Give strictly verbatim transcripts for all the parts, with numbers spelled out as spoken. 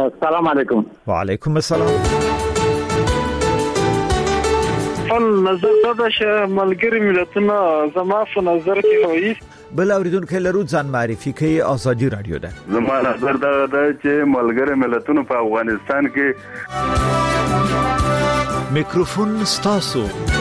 سلام علیکم. وعلیکم السلام. فل نظر دا شه ملګری ملتونه زما په نظر کې هوي بل اوریدونکو لرو ځان معرفي کوي ازادي رادیو ده. زما نظر دا ده چې ملګری ملتونه په افغانستان کې میکروفون ستاسو.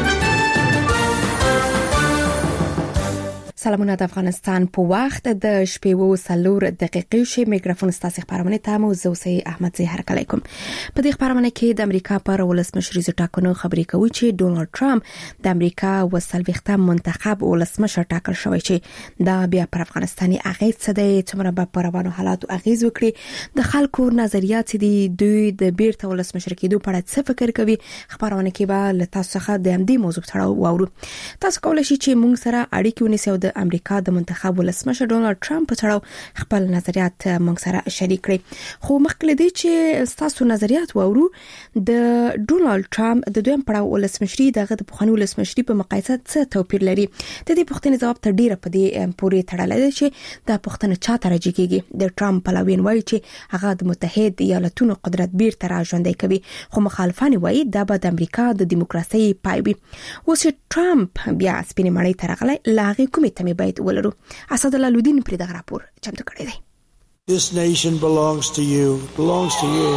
سلامونه د افغانستان په وخت د شپې و سلور دقیقې شي میکروفون ستاسو خبرونه ته مو زوسي احمد زهر علیکم. په دې خبرونه کې د امریکا پر ولسمشر ټاکنو خبرې کوي چې ډونالد ټرمپ د امریکا وسلويختم منتخب ولسمشر ټاکل شوی چې دا بیا پر افغانستاني اغیز څه دی چې به پر روانو حالاتو اغیز وکړي د خلکو نظریات دي دوی د بیرته ولسمشر کېدو په اړه څه فکر کوي. خبرونه کې به له تاسو څخه د امدي موضوع تړاو واورو. تاسو کولای شئ چې موږ سره اړیکه ونیسئ د امریکا د منتخب ولسمشر ډونالد ټرمپ په اړه خپل نظریات موږ سره شریک کړئ. خو مخکې دې چې تاسو نظریات واورو د ډونالد ټرمپ د دویم پړاو ولسمشري دغه د پخوانی ولسمشري په مقایسه څه توپیر لري؟ د دې پوښتنې جواب تر ډیره په دې پورې تړلی دی چې دا پوښتنه چا ته راجګيږي. د ټرمپ پلویان وایي چې هغه د متحد ایالاتونو قدرت بیرته راژوندی کوي، خو مخالفان وایي دا به د امریکا د دیموکراسي پای وي. اوس ټرمپ بیا سپینې مړۍ ته راغلی لاغي کومې تمې باید ولرو. اسد الله لودین پر دغه راپور چمتو کړی دی. This nation belongs to you, belongs to you.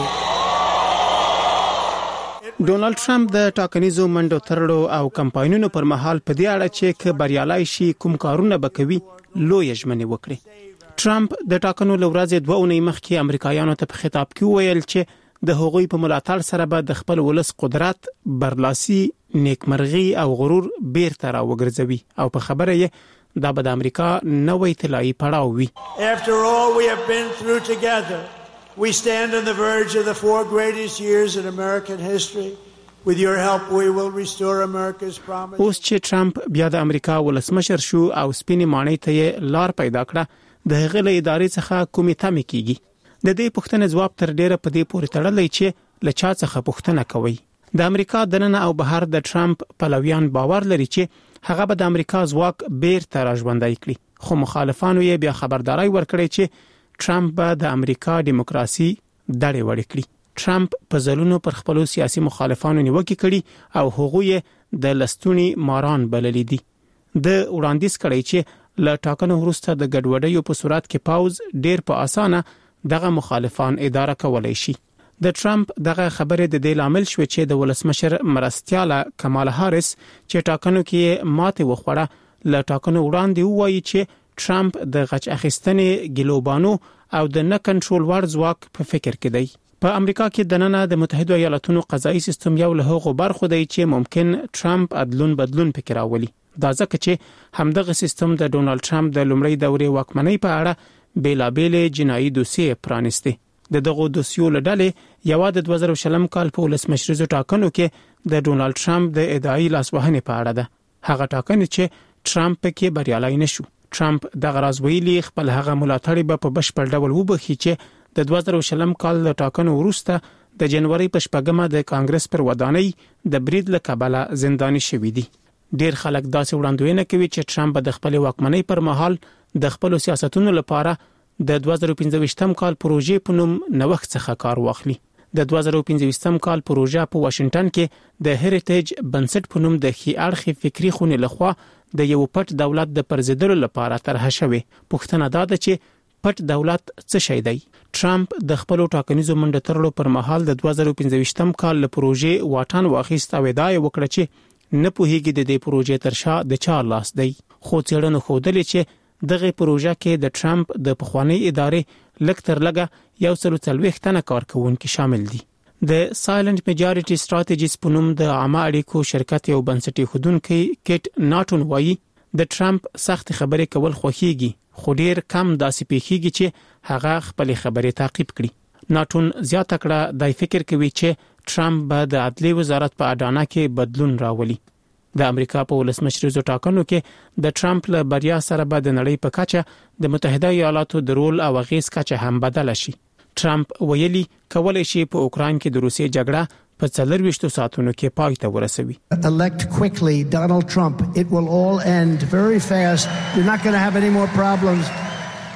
ډونالد ټرمپ د ټاکنیزو منډو ترړو او کمپاینونو پر مهال په دې اړه چې ک بریالای شي کوم کارونه بکوي لوی ژمنې وکړي. ټرمپ د ټاکنو لورځ دوه اونۍ مخکې امریکایانو ته په خطاب کې ویل چې د هغوی په ملاتړ سره به د خپل ولس قدرت برلاسي نیکمرغي او غرور بیرته راوګرځوي او په خبره یې دا به د امریکا نوې طلایي پړاو وي. After all we have been through together, we stand on the verge of the four greatest years in American history. With your help we will restore America's promise. اوس چې ټرمپ بیا د امریکا ولسمشر شو او سپینې ماڼۍ ته لار پیدا کړه د هغه له ادارې څخه کومې تمې کیږي. د دې پوښتنې جواب تر ډیره په دې پورې تړلی چې له چا څخه پوښتنه کوي. د امریکا دننه او بهر د ټرمپ پلویان باور لري چې هغه به د امریکا ځواک بیرته راژوندی کړي، خو مخالفانو یې بیا خبرداري ورکړي چې ټرمپ به د امریکا دیموکراسي دړې وړې کړي. ټرمپ په ځلونو پر خپل سیاسي مخالفانو نیوکې کړي او هغه یې د لستونی ماران بللي دي. د وړاندیز کړي چې له ټاکنو وروسته د ګډوډیو په صورت کې پاوز ډیر په اسانه دغه مخالفان اداره کولای شي. د ټرمپ دغه خبره د دې لامل شو چې د ولسمشر مرستياله کمالا هاریس چې ټاکنو کې ماته وخوړه له ټاکنو وړاندې وایي چې ټرمپ د غچ اخیستنې ګلوبانو او د نه کنټرول وړ ځواک په فکر کې دی. په امریکا کې د نن د متحده ایالاتونو قضایي سیستم یو له هغو برخو دی چې ممکن ټرمپ عدلون بدلون فکر راولي. دا ځکه چې همدغه سیستم د ډونالد ټرمپ د لومړۍ دورې واکمنۍ په اړه بیلابېل جنایي دوسیې پرانیسته. د دغه دوسیو لړلې یو د دوه زره شلم کال په ولسمشریزو ټاکنو کې د ډونالد ټرمپ د ادعای لاسوهنې په اړه ده. هغه ټاکنې چې ټرمپ کې بریالای نشو. ټرمپ د غراز ویلي خپل هغه ملاتړي به په بشپړ ډول وبخي چې د دوه زره شلم کال د ټاکنو وروسته د جنوري په شپږمه د کانګرس پر ودانۍ د برید له کبله زنداني شوی دي. ډیر خلک داسې وړاندوینه کوي چې ټرمپ د خپل واکمنۍ پر مهال د خپل سیاستونو لپاره د دوه زره پنځه کال پروژې په نوم نوښت څخه کار واخلي. د دوه زره پنځه کال پروژه په واشنگټن کې د هریټیج بنسټ په نوم د خي اړخي فکری خونې لخوا د یو پټ دولت د پرزیدلو لپاره طرح شوی. پوښتنه دا ده چې پټ دولت څه شی دی؟ ټرمپ د خپل ټاکنیزو منډه ترلو پر مهال د دوه زره پنځه کال له پروژې واټن واخیست او ادعا وکړه چې نه پوهیږي د دې پروژې ترشا د چا لاس دی. خو څېړنو ښودلې چې دغه پروژه کې د ټرمپ د پخوانی ادارې لک تر لګه یو سل څلوېښت تنه کارکونکو شامل دي. د سایلنت میجارټي ستراتیجیز په نوم د عامه اړیکو شرکت یو بنسټي خودونکو کټ ناټون وایي د ټرمپ سخت خبرې کول خوخيږي، خو ډیر کم داسې پیخيږي چې هغه خپل خبرې تعقیب کړي. ناټون زیاته کړه دای فکر کوي چې ټرمپ به د عدلي وزارت په اډانه کې بدلون راولي. د امریکا په ولسمشریزو ټاکنو کې د ټرمپ له بریا سره به د نړۍ په کچه د متحده ایالاتو د رول او غیز کچه هم بدل شي. ټرمپ ویلي کولای شي په اوکراین کې د روسیې جګړه په څلرويشت ساعتونو کې پای ته ورسوي. Elect quickly Donald Trump. It will all end very fast. You're not going to have any more problems.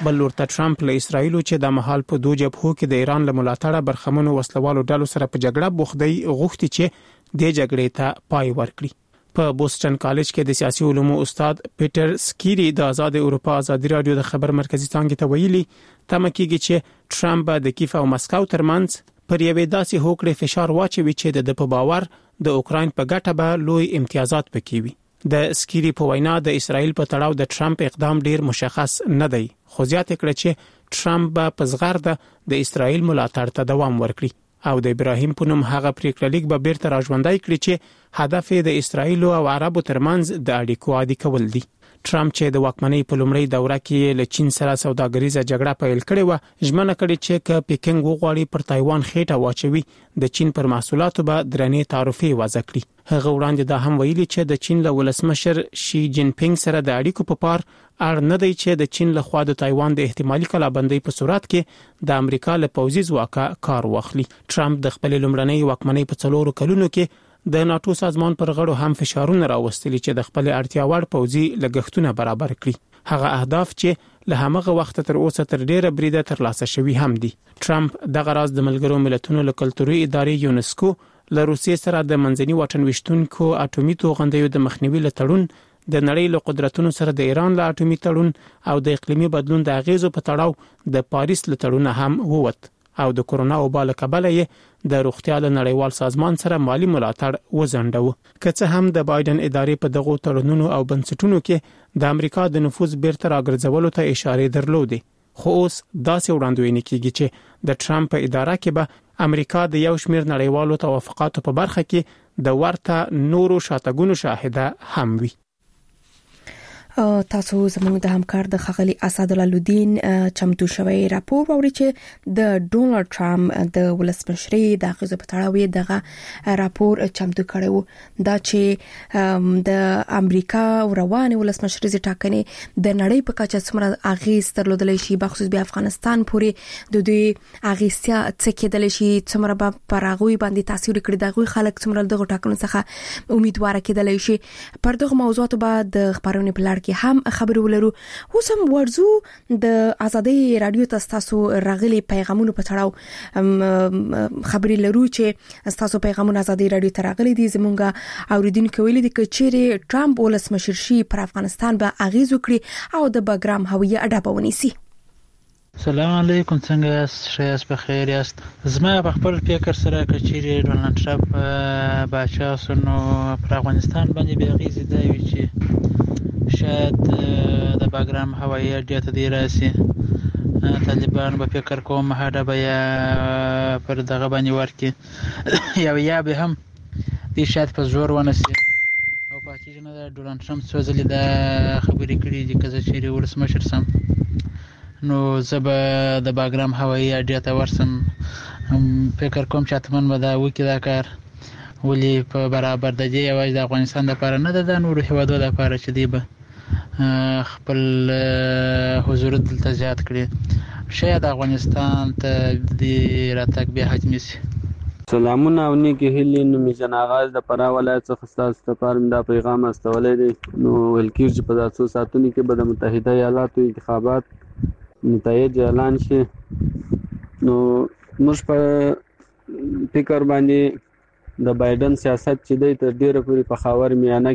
بل ورته ټرمپ له اسرایل چې د مهال په دوه جبهو کې د ایران له ملاتړه برخمنو وسلوالو ډلو سره په جګړه بوخدي غوښتي چې د جګړې ته پای ورکړي. په بوسټن کالج کې د سیاسي علومو استاد پیټر سکيري د آزاد اروپا ازادي رادیو د خبر مرکزی څنګه ته ویلي تمه کیږي چې ټرمپ د کیف او مسکو ترمنځ پر یوې داسې هوکړې فشار واچوي چې د په باور د اوکراین په ګټه به لوی امتیازات پکې وي. د سکيري په وینا د اسرایل په تړاو د ټرمپ اقدام ډیر مشخص نه دی، خو زیاته کړه چې ټرمپ به په زغرده د اسرایل ملاتړ ته دوام ورکړي او د ابراهیم په نوم هغه پریکړه لیک به بیرته راژوندای کړي چې هدف یې د اسرایل او عربو ترمنځ د اړیکو عادي کول دي. ټرمپ چې د واکمنۍ په لومړۍ دوره کې له چین سره سوداګریزه جګړه پیل کړې و، ژمنه کړې چې ک پیکنګ وغواړي پر تایوان خېټه واچوي د چین پر محصولاتو به درنې تعرفې وضع کړي. هغه وړاندې دا هم ویلي چې د چین له ولسمشر شي جین پینګ سره د اړیکو په پار اړ نه دی چې د چین له خوا د تایوان د احتمالي کلابندۍ په صورت کې د امریکا له پوځي ځواکه کار واخلي. ټرمپ د خپل لومړنۍ واکمنۍ په څلورو کلونو کې د ناتو سازمان پر غړو هم فشارونه راوستلي چې د خپل اړتیا وړ پوځي لګښتونه برابر کړي. هغه اهداف چې له همغه وخت تر اوسه تر ډیره بریده ترلاسه شوي هم دي. ټرمپ دغه راز د ملګرو ملتونو له کلتوري ادارې یونسکو له روسیې سره د منځني واټن وشتونکو اټومي توغندیو د مخنیوي لټړون، د نړۍ له قدرتونو سره د ایران له اټومي تړون او د اقلیمي بدلون د اغیزو په تړاو د پاریس لټړون هم ووت او د کورونا وبا له کبله یې د روغتیا له نړیوال سازمان سره مالی ملاتړ وزنډو. که څه هم د بایدن ادارې په دغو تړونونو او بنسټونو کې د امریکا د نفوذ بیرته راګرځولو ته اشاره درلودې، خو اوس داسې وړاندوینه کیږي چې د ټرمپ په اداره کې به امریکا د یو شمېر نړیوالو توافقاتو په برخه کې د ورته نورو شاتګونو شاهده هم وي. تاسو زموږ د همکار د خغلی اسد الدین چمتو شوی راپور اوري چې د ډونالد ټرمپ د ولسمشرۍ د غزو په تړاو دغه راپور چمتو کړو دا چې د امریکا رواني ولسمشرۍ ټاکنې د نړۍ په کچه څومره اغیز درلودل شي، بخصوص به افغانستان پورې د دوی اغیزیا څه کېدل شي، څومره به پرغوي باندې تاثیر کړی، دغه خلک څومره دغه ټاکنو څخه امیدوار کېدل شي. پر دغه موضوعات به د خبرونه په لړ کې هم خبرې ولرو. اوس هم ورزو د ازادي رادیو تاسو راغلي پیغامونو په تړاو خبرې لرو چې تاسو پیغامونه ازادي رادیو ته راغلي دي. زمونږ اوریدونکو ویلي دي چې چیرې ټرمپ ولسمشر شي پر افغانستان به اغیز وکړي او د بګرام هویه اډه به ونیسي. سلام علیکم، څنګه یاست؟ ښه یاست؟ بخیر یاست؟ زما په خپل فکر سره کچېرې ډونالد ټرمپ بادشاه شو نو پر افغانستان باندې به اغیز دی وي چې شاید د باګرام هوایي اډې ته دی راسي. طالبان به فکر کوم هډه به یا پر دغه باندې ورکي یا یا به هم دی شاید په زور ونسي او پاتې نه د ډونالد ټرمپ څو ځلې دا خبرې کړې دي که زه چیرې ولسمشر سم نو زه به د باګرام هوایي اډې ته ورسم. فکر کوم چې حتما به دا وکړي دا کار، ولې په برابر د دې یوازې د افغانستان لپاره نه ده، د نورو هیوادو لپاره چې دی به خپل حضور دلته زیات کړي، شاید افغانستان ته د راتګ بیا حتمي سي. سلامونه او نیکی هیلې. نو مې جن آغاز د فراه ولایت څخه ستاسو لپاره دا پیغام استولی دی. نو ویل کېږي چې په دا څو ساعتونو کې به د متحده ایالاتو انتخابات نتایج اعلان شي. نو موږ په فکر باندې د بایدن سیاست چې دی تر ډیره پورې په خاور میانه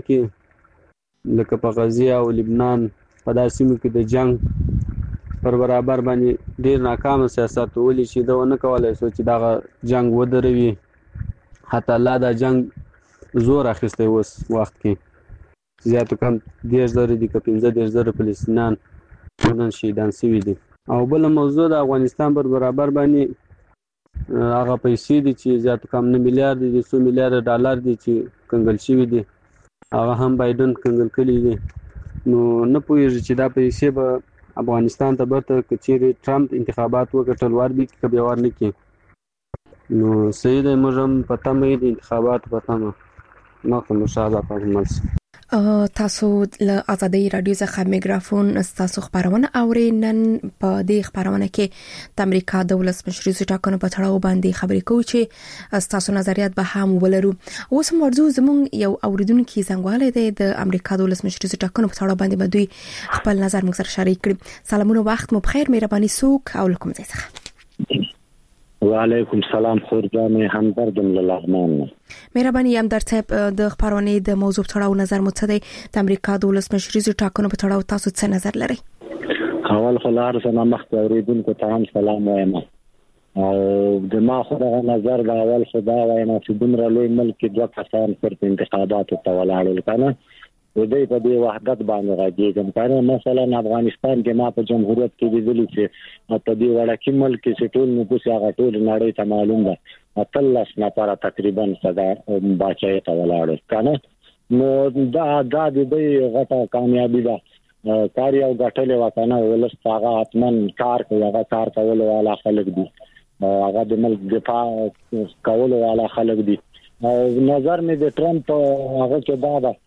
کې لکه په غزه او لبنان په داسې سیمو کې د جنگ پر برابر باندې ډیر ناکامه سیاست ولې چې دا ونه کولای شو چې دا جنگ ودروي. حتی الله دا جنگ زور اخیستی اوس وخت کې زیاتو کم دیرش زره دي که پنځه دیرش زره فلسطینیان نن شهیدان شوي دي. او بل موضوع د افغانستان پر برابر باندې هغه پیسې دي چې زیاتو کم نه میلیارډ دي څو میلیارډ ډالر دي چې کنګل شوي دي، هغه هم بایدن کنګل کړي دي. نو نه پوهېږي چې دا پیسې به افغانستان ته برته که چیرې ټرمپ انتخابات وګټل ور دي که بیا ور نه کړي. نو صحیح دی، موږ هم په تمه یو د انتخاباتو په تمه. مخکې مو ښه الله پاک مل شي. تاسو له ازادي رادیو څخه میکروفون تاسو خبرونه اوري نن په دې خبرونه کې د امریکا د ولسمشر ټاکنو په تړاو باندې خبرې کوي چې تاسو نظریات به هم ولرو. اوس موضوع زموږ یو اوریدونکو څنګه دی د امریکا د ولسمشر ټاکنو په تړاو باندې دوی خپل نظر موږ سره شریک کړي. سلامونه، وخت مو بخیر، مهرباني سوک او لکم ځای څخه. وعلیکم سلام، خورجانې همدردم له لغمان. مهرباني هم در صاحب د خبرونه د موضوع تړاو نظر مو څه دی؟ د امریکا د ولسمشر ټاکنو په تړاو تاسو څه نظر لرئ؟ اول خو لار سره مخکې اوریدونکو ته هم سلام وایم او د ما خو دغه نظر د اول خدا وایم چې دومره لوی ملک دوه کسان پر انتخاباتو ته ولاړل کنه و دې په دې وحدت باندې راځي. کنه مثلا افغانستان کې ما په جمهوریت کې ویلي چې په دې وړاندې ملک کې ټول نفوس هغه ټول نړۍ ته معلوم ده اتلس نفر تقریبا صدا باچای ته ولاړل کنه. نو دا دا دې غټه کامیابی ده کار یو غټلې وکنه ولس هغه اتمن کار کوي، هغه کار کول والا خلک دي، هغه د ملک دفاع کول والا خلک دي. نظر مې د ټرمپ هغه کې دا ده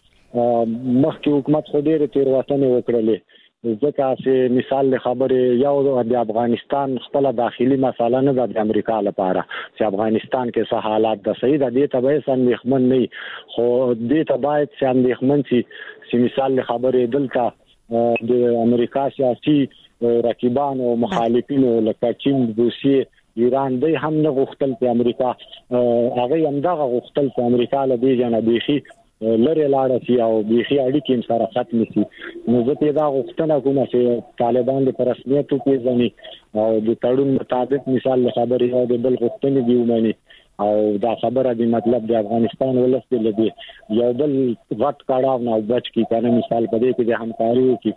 مخکې حکومت خو ډېر تیروتنې وکړلې ځکه چې مثال له خبرې یو د افغانستان خپل داخلي مسله نه ده د امریکا لپاره چې افغانستان کې څه حالات ده صحیح ده، دې ته به څه اندېښمن نه وي، خو دې ته باید چې اندېښمن شي چې مثال له خبرې دلته د امریکا سیاسي رقیبان او مخالفینو لکه چین، روسیې، ایران دوی هم نه غوښتل چې امریکا هغه هم دغه غوښتل چې امریکا له دې جنا بيخي لره لاړه شي او بيخي اړیکې سره ختم شي. نو زه په دا غوښتنه کوم چې طالبان د رسمیت په ځنی او د تړون مطابق مثال خبرې او د بل غوښتنې دی ومني او دا خبره دی مطلب د افغانستان ولست لدی یو بل غټ کاړه نه بچ کی کنه مثال په دې کې د همکاري وکي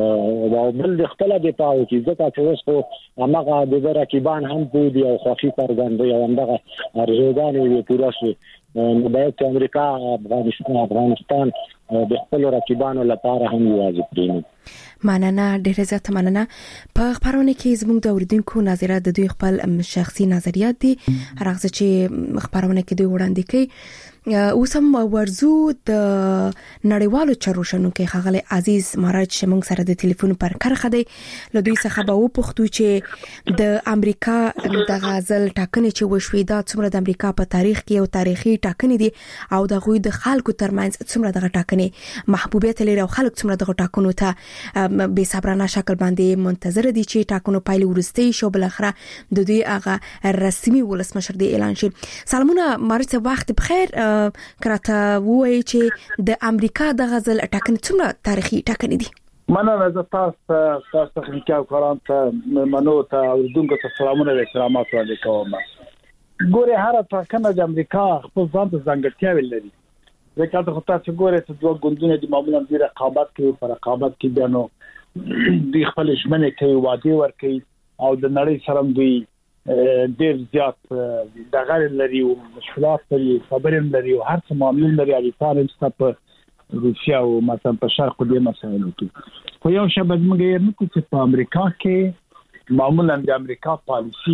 او بل د خپل د پاو چې ځکه چې اوس خو هغه د رقیبان هم بودي او خوشي کارګندوی او هغه ارزودان وی پورا شي. نو باید چې امریکا افغانستان افغانستان د خپل رقیبانو لپاره هم واجب کړي. مننه، ډیره زیاته مننه. په خبرونه کې زموږ د اوریدونکو نظریات د دوی خپل شخصي نظریات دي راغزه چې خبرونه کې دوی وړاندې کوي. اوس هم ورزو د نړیوالو چروشنو کې خغل عزیز مراج شمنګ سره د ټلیفون پر کرخه دی. له دوی څخه به وپوښتو چې د امریکا د غزل ټاکنې چې وشوي دا څومره د امریکا په تاریخ کې یو تاریخي ټاکنې دي او د غوي د خلکو ترمنځ څومره دغه ټاکنې محبوبیت لري او خلک څومره دغه ټاکنو ته به صبرانه شکل باندې منتظر دي چې ټاکنو پایلې ورستي شو بل اخره د دوی هغه رسمي ولسمشر دی اعلان شي. سلامونه مارته، وخت بخیر. کراته وایي چې د امریکا د غزل ټاکنې څومره تاریخي ټاکنې دي؟ مننه. زه تاسو تاسو تخنیکي کاران ته منو ته اوریدونکو ته سلامونه او احترامات وړاندې کوم. ګوره هر ټاکنه د امریکا خپل ځان ته ځانګړتیاوې لري. ځکه ته تاسو ګوره چې دوه ګوندونه د معمولا د رقابت کوي، پر رقابت کې بیا نو دوی خپل ژمنې کوي، وعده ورکوي او د نړۍ سره دوی ډیر زیات د غیر لري او مشکلات لري، خبرې لري او هر څه معاملې لري اړیکې نشته په روسیا او مثلا په شرق د مسایلو کې. خو یو شی باید موږ یې نکو چې په امریکا کې معمولا د امریکا پالیسی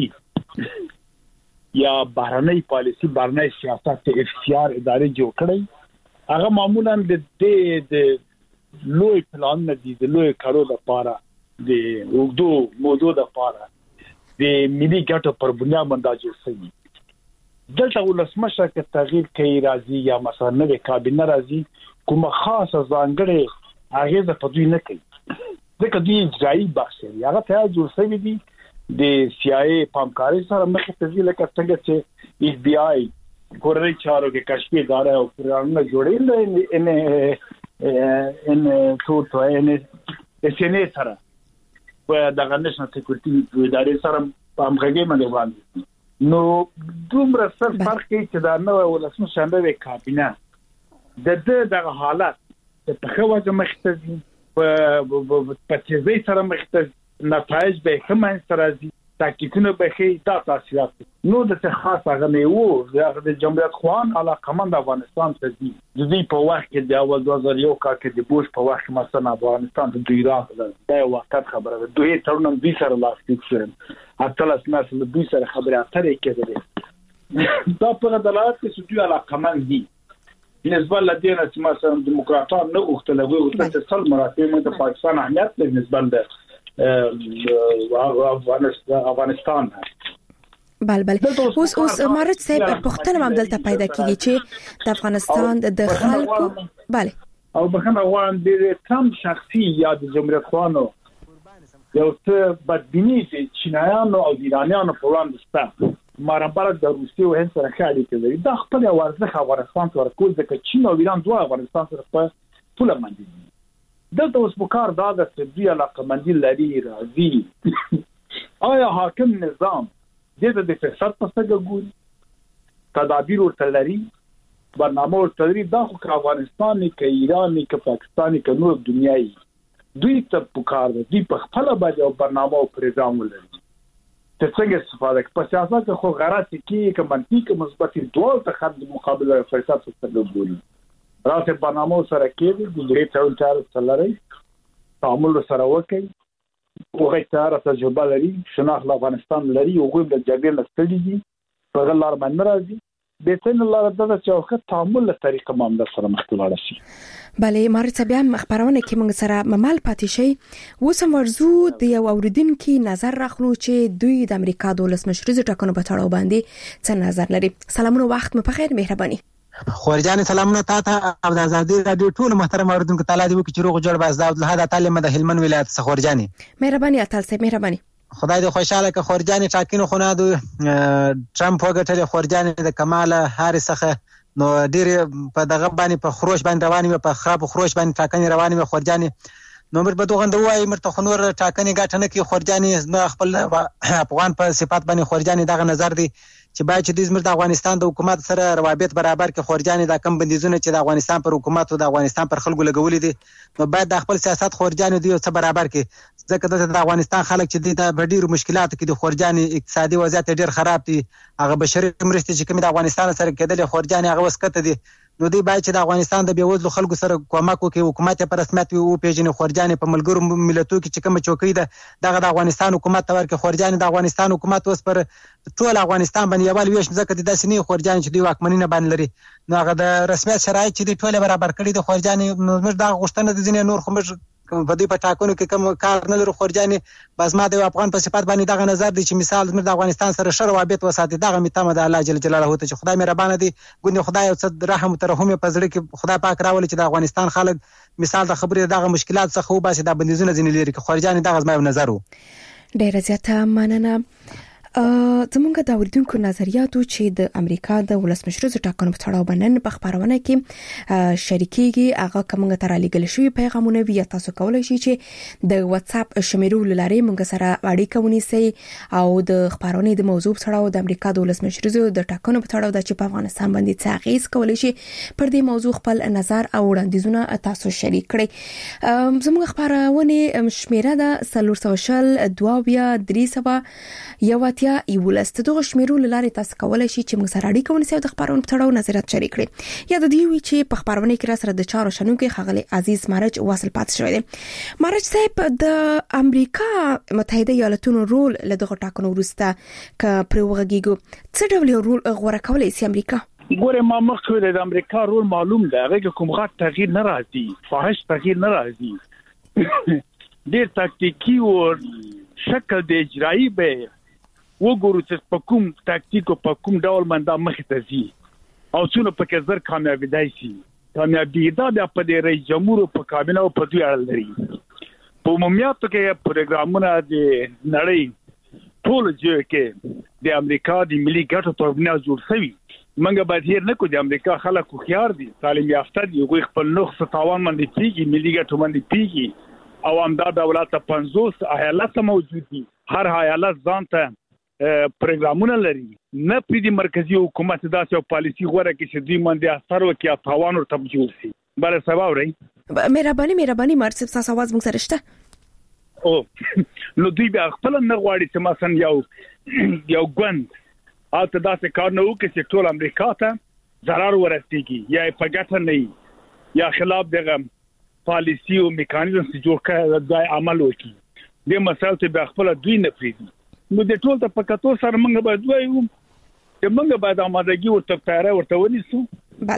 یا بهرنۍ پالیسی بهرنۍ سیاست ته اختیار ادارې جوړ کړي هغه معمولا د د لوی پلان نه دي، د لوی کارو لپاره د وګړو موضوع لپاره د ملي ګټو پر بنیاد باندې جوړ شوی. دلته ولسمشر کې تغییر کوي راځي یا مثلا نوې کابینه راځي کومه خاصه ځانګړې هغه په دوی نه کوي ځکه دوی اجرایي بخش یې هغه ته جوړ شوی دي د سی آی ای پامکاري سره مخ ته ځي لکه څنګه چې ایف بی آی کورنۍ چارو کې کشفي اداره او پروګرامونه جوړېل ان ان ټول ته ان اس ان ای سره په دغه نېشنل سکیورټي ادارې سره په همغږي باندې باندې نو دومره سر فرق کوي چې دا نو ولسمشر نوې کابینه د دې دغه حالت په خواجه مختزي په پچېزي سره مختز نتایج به کوم سره دي تحقیقونه به کې دا تاثیرات نو د څه خاص هغه نه وو د جمهوریت خوان علا کمند افغانستان ته دي د دې په وخت کې د اول دوه زره یو کال کې د بوش په وخت کې مثلا افغانستان ته دوی راغله دا یو وخت خبره ده دوی ترنم دوی سره لاس کې کړل اتلس نسل دوی سره خبره اترې کېدلې دا په دلالت کوي چې دوی علا کمند دي نسبت لدينا مثلا ديمقراطان نه وختلوي وتصل مراتب د پاکستان اهمیت نسبت د افغانستان. بل بل اوس اوس مارج صاحب پختنه هم دلته پیدا کیږي چې د افغانستان د خلکو bale او بخنه غواړم د ترامپ شخصي یا د جمهوریت خوانو یو څه بدبینی چې چینایانو او ایرانیانو په وړاندې ستا مارمبر د روسیې او هند سره خالي کوي دا خپل ورزخ افغانستان سره کول د چین او ایران دوه افغانستان سره په ټول باندې دلته اوس بکار دا د سبزی علاقه مندي لري راځي آیا حاکم نظام دغه د فساد په څنګه ګوري تدابیر ورته لري برنامه ورته لري دا خو افغانستان کې ایران کې پاکستان کې نور دنیاي دوی ته پکار دي په خپل باندې او برنامه او پروګرام لري ته څنګه استفاده کوي په سیاست خو غرض کې کې منطقي کې مثبت دوه ته خد مقابله فساد څخه ګوري راته برنامه سره کې د درې ټول چار سره تعامل سره وکړي وغه تر تجربه لري شناخت افغانستان لري او غوښ د جګړې لستړي دي په غلار باندې راځي د تن الله د چوکه تعامل طریقه معاملې سره مختلف شي. بله مارچ بیا مخبرونه کې موږ سره ممال پاتې شي وسم ورزو د یو اوریدونکو نظر راخلو چې دوی د امریکا د ولسمشر ټاکنو په تړاو باندې څه نظر لري. سلامونه وخت مو په خیر مهرباني. خورجان سلامونه تاسو او د آزادي رادیو ټول محترم اوریدونکو تعالی دې وکړي چې روغ جوړ باز داود له دا تعلیم د هلمند ولایت څخه خورجاني مهرباني اتل سه مهرباني خدای دې خوشاله که خورجاني ټاکنو خو نه د ټرمپ وګټل خورجاني د کمال هاریس څخه نو ډېر په دغه باندې په خروش باندې رواني په خراب خروش باندې ټاکنې رواني خورجاني نو مر په دوغند وای مرته خنور ټاکنې غاټنه کې خورجاني خپل افغان په صفات باندې خورجاني دغه نظر دی چې باید چې د زمر د افغانستان د حکومت سره روابط برابر کې خورجاني د کم بندیزونه چې د افغانستان پر حکومت او د افغانستان پر خلکو لګولې دي نو باید د خپل سیاست خورجاني دی او څه برابر کې ځکه د افغانستان خلک چې د ډېر مشکلات کې د خورجاني اقتصادي وضعیت ډېر خراب دي هغه بشري مرستې چې کوم د افغانستان سره کېدل خورجاني هغه وسکته دي نو دی باید چې د افغانستان د بیوزلو خلکو سره کومک وکړي حکومت په رسمیت او پیژنې خورجاني په ملګرو ملتونو کې چې کوم چوکۍ ده دغه د افغانستان حکومت ته ورکړي خورجاني د افغانستان حکومت اوس پر ټول افغانستان باندې یوال ویش ځکه د داسې نه خورجاني چې دوی واکمنینه باندې لري نو هغه د رسمیت شرایط چې د ټول برابر کړي د خورجاني نو موږ دا غوښتنه د ځینې نور خو موږ په دې په ټاکنو کې کوم کار نه لري خورجاني بس ما د افغان په صفات باندې دغه نظر دی چې مثال زموږ د افغانستان سره شر روابط وساتي دغه میتمه د الله جل جلاله ته چې خدای مهربان دی ګونې خدای او صد رحم ترحم په زړه کې خدای پاک راولي چې د افغانستان خلک مثال د خبرې دغه مشکلات څخه وباسي د بندیزونه ځینې لري کې خورجاني دغه زما نظر وو. ډېر زیاته مننه. زمونږ د اوریدونکو نظریاتو چې د امریکا د ولسمشر ټاکنو په تړاو باندې په خبرونه کې شریکيږي هغه کومه تر لګل شوی پیغامونه وی تاسو کولای شئ چې د واتس اپ شمیرو لارې موږ سره اړیکه ونیسئ او د خبرونه د موضوع په تړاو د امریکا د ولسمشر د ټاکنو په تړاو د چې په افغانستان باندې څه اغیز کولای شي پر دې موضوع خپل نظر او وړاندیزونه تاسو شریک کړئ. زموږ خبرونه شمیره د سلور سوشل دواویا درې سبا یو یا ایولست دغه شمیرو لاره تاسو کولای شئ چې موږ سره اړیکه ونیسئ او د خبرونو په تړاو نظریات شریک کړئ. یا د دې وی چې په خبرونه کې را سره د چارو شنو کې خغلی عزیز مارج واصل پات شوی دی. مارج صاحب د امریکا متحده ایالاتونو رول له دغه ټاکنو وروسته ک پروغږیګو څه ډول رول غوړه کولای شي امریکا؟ ګوره ما مخکې د امریکا رول معلوم دی هغه کوم غټ تغییر نه راځي فاحش تغییر نه راځي ډېر تاکتیکي او شکل د اجرایی به وګورو چې په کوم تاکتیک او په کوم ډول باندې مخ ته ځي او څونه په کې زر کامیابی دی شي کامیابی دا د په دې رئیس جمهور په کابینه او په دوی اړه لري په عمومیت کې پروګرامونه د نړۍ ټول ځای کې د امریکا د ملي ګټو په بنیاد جوړ شوی منګه باید هیر نه کو د امریکا خلک خو خيار دي تعلیم یافته دي خو خپل نقص تاوان باندې پیږي ملي ګټو باندې پیږي او امداد دولت پنځوس ایالت موجود دي هر ایالت ځان ته پروګرامونه لري نه پدې مرکزی حکومت داسې او پالیسی غوړه کې چې دوی باندې اثر وکړي او تاوان ورته جوړ شي بل سبا وري مهرباني مهرباني مرسب تاسو आवाज موږ سره شته او نو دوی به خپل نه غواړي چې مثلا یو یو ګوند او ته داسې کار نه وکړي چې ټول امریکا ته ضرر ورسیږي یا په ګټه نه یا خلاف دغه پالیسی او میکانیزم چې جوړ کړي د عمل وکړي د مسایل ته به خپل دوی نه پریږدي نو د ټول ته په کتو سره موږ باید وایو چې موږ باید آمادګي ورته تیار ورته ونیسو bale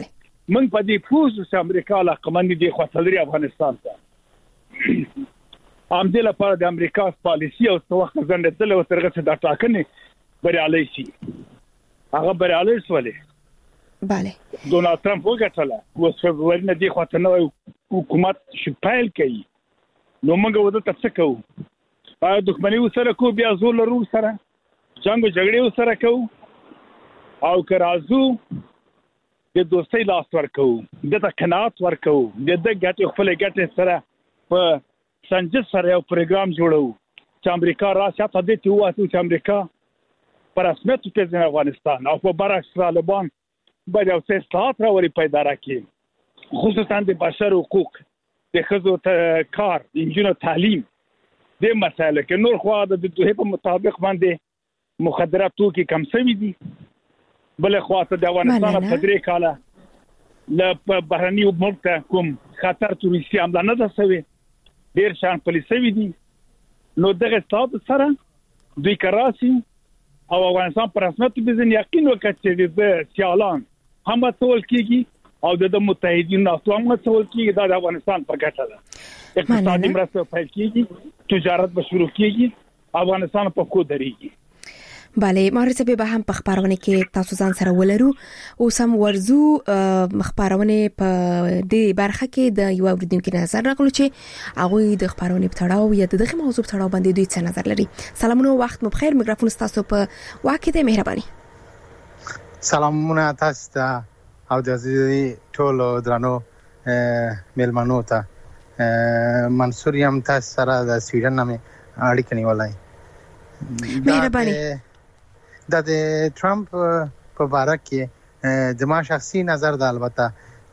موږ په دې پوزو چې امریکا لا قمندي دی خاطري افغانستان ته ام دې لپاره د امریکا پالیسی او څه وخت ځندل او ترغه څه د ټاکنې بریالي شي هغه بریالي شولې bale ډونالد ټرمپ وګټله اوس فبراير نه دی خاطر نو حکومت شپایل کوي نو موږ ودا څه کوو په دښمنۍ سره کو بیا زول ورو سره جنگ جګړې سره کوو او که راځو د دوستۍ لاس ورکو د قناعت ورکو د د ګټې خپل ګټې سره په سنجش سره یو پروګرام جوړو چې امریکا راشي ته د تی واسو چې امریکا پر رسمیت په افغانستان او په برعکس طالبان باید یو څه اصلاحات راوړي پیدا راکړي خصوصا د بشر حقوق د ښځو کار د انجونو تعلیم د مسایلو کې نور خو د دوه په مطابق باندې مخدرات توکي کم شوي دي بل خو ته د افغانستان په درې کاله ل بهرني ملک ته کوم خطر تروریستي حمله نه ده شوې ډیر شان پولیسوي دي نو دغه ستاسو سره دوی کراسي او افغانستان پر رسمیت بزن یقین وکړي چې د سیالان هم ټول کیږي او د متحدینو هم ټول کیږي د افغانستان په ګټه ده اقتصادي مرسته پیل کیږي تجارت به شروع کیږي افغانستان په خو درېږي bale مارسه به هم په خبرونه کې تاسو ځان سره ولرو او سم ورزو مخبرونه په دې برخه کې د یو اوریدونکو نظر راغلو چې هغه د خبرونه په تړاو یا دغه موضوع په تړاو باندې دوی څه نظر لري سلامونه وخت مو بخیر میکروفون تاسو په واکه ته مهرباني سلامونه تاسو ته او د ټولو درنو ملمنو ته منصور یم تاسو سره د سویډن نامه اړیکه نیولای مهرباني د ټرمپ په اړه کې د ما شخصي نظر د البته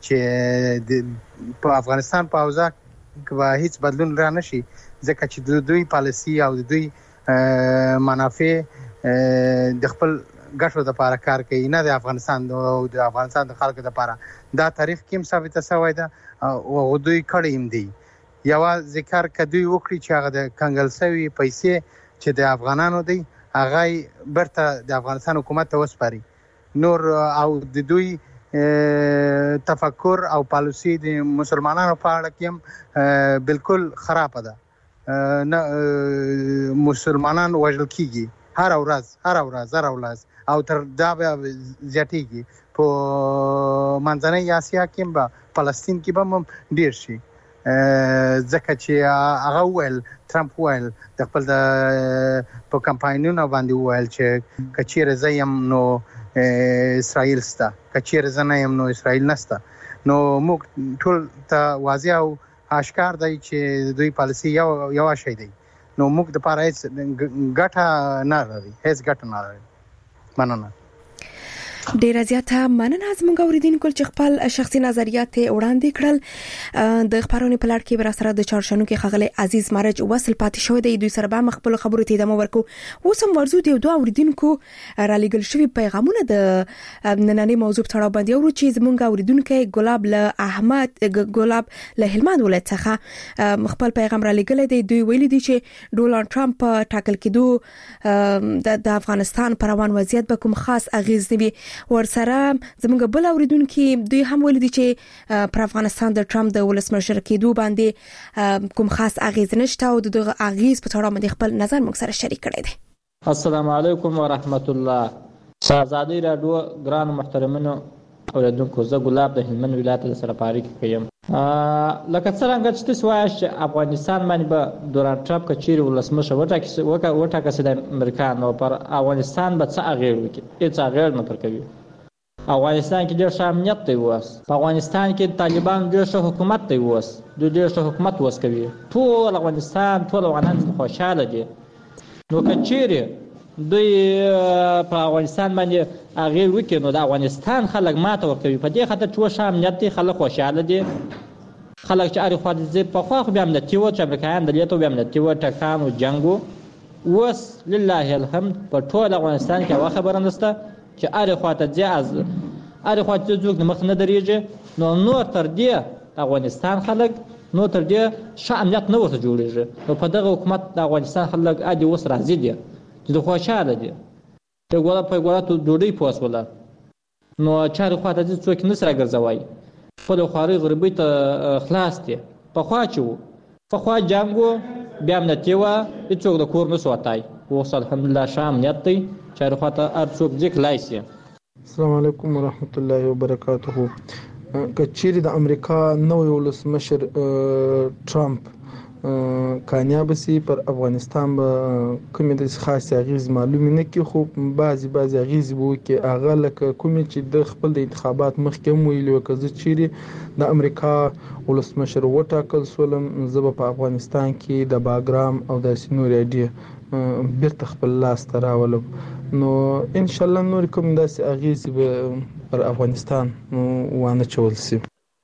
چې په افغانستان په اوضاع کې هیڅ بدلون را نشي ځکه چې د دوی پالیسی او د دوی منافع د خپل ګټو لپاره کار کوي نه د افغانستان او د افغانستان د خلکو لپاره دا تاریخ کې ثابت شوی ده او دوی کړی دي یو ذکر کدوې وکړي چې هغه د کنګل سوي پیسې چې د افغانانو دی هغه برته د افغانستان حکومت ته وسپاري نور او د دوی تفکر او پالیسی د مسلمانانو په اړه کې بالکل خراب ده نه مسلمانان وژل کیږي هر ورځ هر ورځ هر ورځ او تر دا به زیاتېږي په منځنۍ اسیا کې به فلسطین کې به ډیر شي ځکه چې هغه ویل ټرمپ ویل د خپل د په کمپاینونو باندې ویل چې کچېره زیم نو اسرائیل ستا کچېره زنایم نو اسرائیل نستا نو موږ ټول ته واضح او آشکار دی چې دوی پالیسی یو یو شی دی نو موږ د پاره هیڅ ګټه نه لري هیڅ ګټه نه لري مننه ډیر زیاته مننه زموږ اوریدونکو چې خپل شخصي نظریات وړاندې کړل د خبرونه په لړ کې بر سره د چارشنو کې خغلی عزیز مرج وصل پاتې شو دی دوی سره به مخبل خبرو ته دمو ورکو اوسم ورزو دی دوه اوریدونکو را لګل شوی پیغامونه د نننې موضوع په اړه باندې ورو چې زموږ اوریدونکو ګلاب له احمد ګلاب له هلمند ولایت څخه مخبل پیغام را لګل دی دوی ویلي دي چې ډونالد ټرمپ ټاکل کېدو د افغانستان پر روان وضعیت به کوم خاص اغیز نیوي ورسره زموږ بل اوریدونکو دوی هم ویل دي چې پر افغانستان د ټرمپ د ولسمشر کېدو باندې کوم خاص اغیز نشته او دغه اغیز په اړه باندې خپل نظر موږ سره شریک کړی دی السلام علیکم ورحمت الله آزادی رادیو ګران محترمینو اوریدونکو زه ګلاب د هلمند ولایت سره پاریک کوم لکه څنګه چې تاسو وایئ چې افغانستان باندې به ډونالد ټرمپ کچېر ولسمشر وټاکي وټاکي د امریکا نو پر افغانستان به څه اغیز وکړي هیڅ اغیز نه پر کوي افغانستان کې ډېر ښه امنیت دی اوس په افغانستان کې طالبان ډېر ښه حکومت دی اوس دوی ډېر ښه حکومت اوس کوي ټول افغانستان ټول افغانان خوشحاله دي نو که چیرې دوی په افغانستان باندې اغیز وکړي نو د افغانستان خلک ماته ورکوي په دې خاطر چې ښه امنیت دی خلک خوشحاله دي خلک چې هرې خوا دي پخوا خو بیا امنیتي وو چې امریکایان د لیتو بیا امنیتي وو ټکان و جنګ و اوس لله الحمد په ټول افغانستان کې هغه خبره نشته چې هرې خوا ته ځي از هرې خوا ته څوک مخ نه درېږي نو نور تر دې افغانستان خلک نو تر دې ښه امنیت نه ورته جوړېږي نو په دغه حکومت د افغانستان خلک عادي اوس راضي دي چې د خوشحاله دي د ګوله په ګوله ډوډۍ پوسوله نو چارې خوا ته ځي څوک نه سره ګرځوي خپل خواري غربي ته خلاص دي. پخوا چې وو پخوا جنګ وو بیا امنیتي وه هېڅوک د کور نه سو وتی. اوس الحمدلله ښه امنیت دی چې هر خواته هر څوک ځي کلی سي. السلام علیکم ورحمت الله وبرکاته. که چیرې د امریکا نوی ولسمشر ټرمپ کامیاب سي پر افغانستان به کومې د خاصې اغیز معلومې نه کړي، خو بعضې بعضې اغیزې به وکړي. هغه لکه کومې چې د خپل د انتخابات مخکې هم ویلي وه که زه چیرې د امریکا ولسمشر وټاکل سولم زه به په افغانستان کې د باګرام او داسې نورې اډې بیرته خپل لاس ته راولم. نو انشاءالله نورې کومې داسې اغیزې به پر افغانستان وانه چول سي.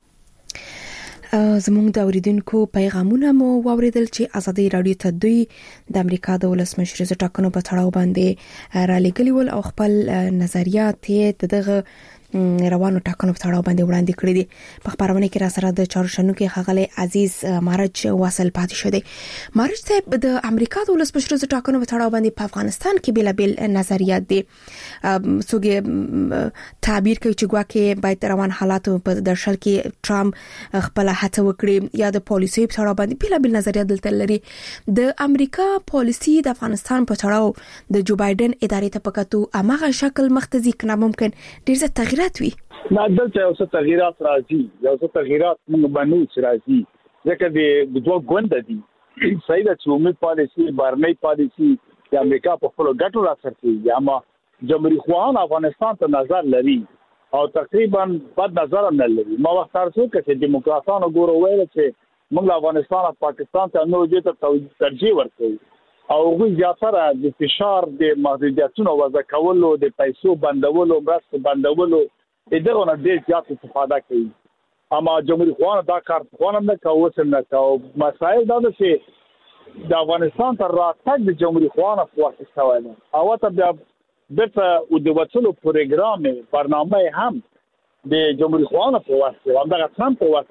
زموږ د اوریدونکو پیغامونه مو واوریدل چې ازادي رادیو ته دوی د امریکا د ولسمشر ټاکنو په تړاو باندې را لګلی ول او خپل نظریات یې دغه روانو ټاکنو په تړاو باندې وړاندې کړی دي. په خبرونه کې را سره د چارشنو کې ښاغلی عزیز مارج واصل پاتې شو دی. مارج صاحب د امریکا د ولسمشر ټاکنو په تړاو باندې په افغانستان کې بیلابیل نظریات دي. څوک تعبیر کوي چې ګواکې باید روان حالاتو په درشل کې ټرمپ خپل هڅه وکړي یا د پالیسي په تړاو باندې بیلابیل نظریات دلته لري. د امریکا پالیسي د افغانستان په تړاو د جو بایدن ادارې ته پکاتو امغه شکل مختزي کنه ممکن ډیر څه تغیرات وي. نه دلته اوس تغیرات راځي یا اوس تغیرات موږ باندې راځي ځکه د دوه ګوند دي. صحیح ده چې عمومي پالیسي بهرنۍ پالیسي د امریکا په خپل ګټو راځي یا ما جمهوریت خوان افغانستان ته نظر لري او تقریبا بد نظر نه لري. ما وخت تاسو کې دیموکراتانو ګورو ویل چې موږ افغانستان او پاکستان ته نو دې ته ترجیح ورکوي او هغه زیاتره د فشار د محدودیتونو وضع کولو د پیسو بندولو مرستو بندولو دغه نه ډېر زیات استفاده کوي. اما جمهوریت خوان دا کار خوان نه کوي څه نه کوي. مسایل دا ده چې د افغانستان تر راتګ د جمهوریت خوان په واسطه وایي او ته بیا دغه او د وڅلو پروګرام برنامه هم د جمهوریت خوان په واسطه هم د ټرمپ په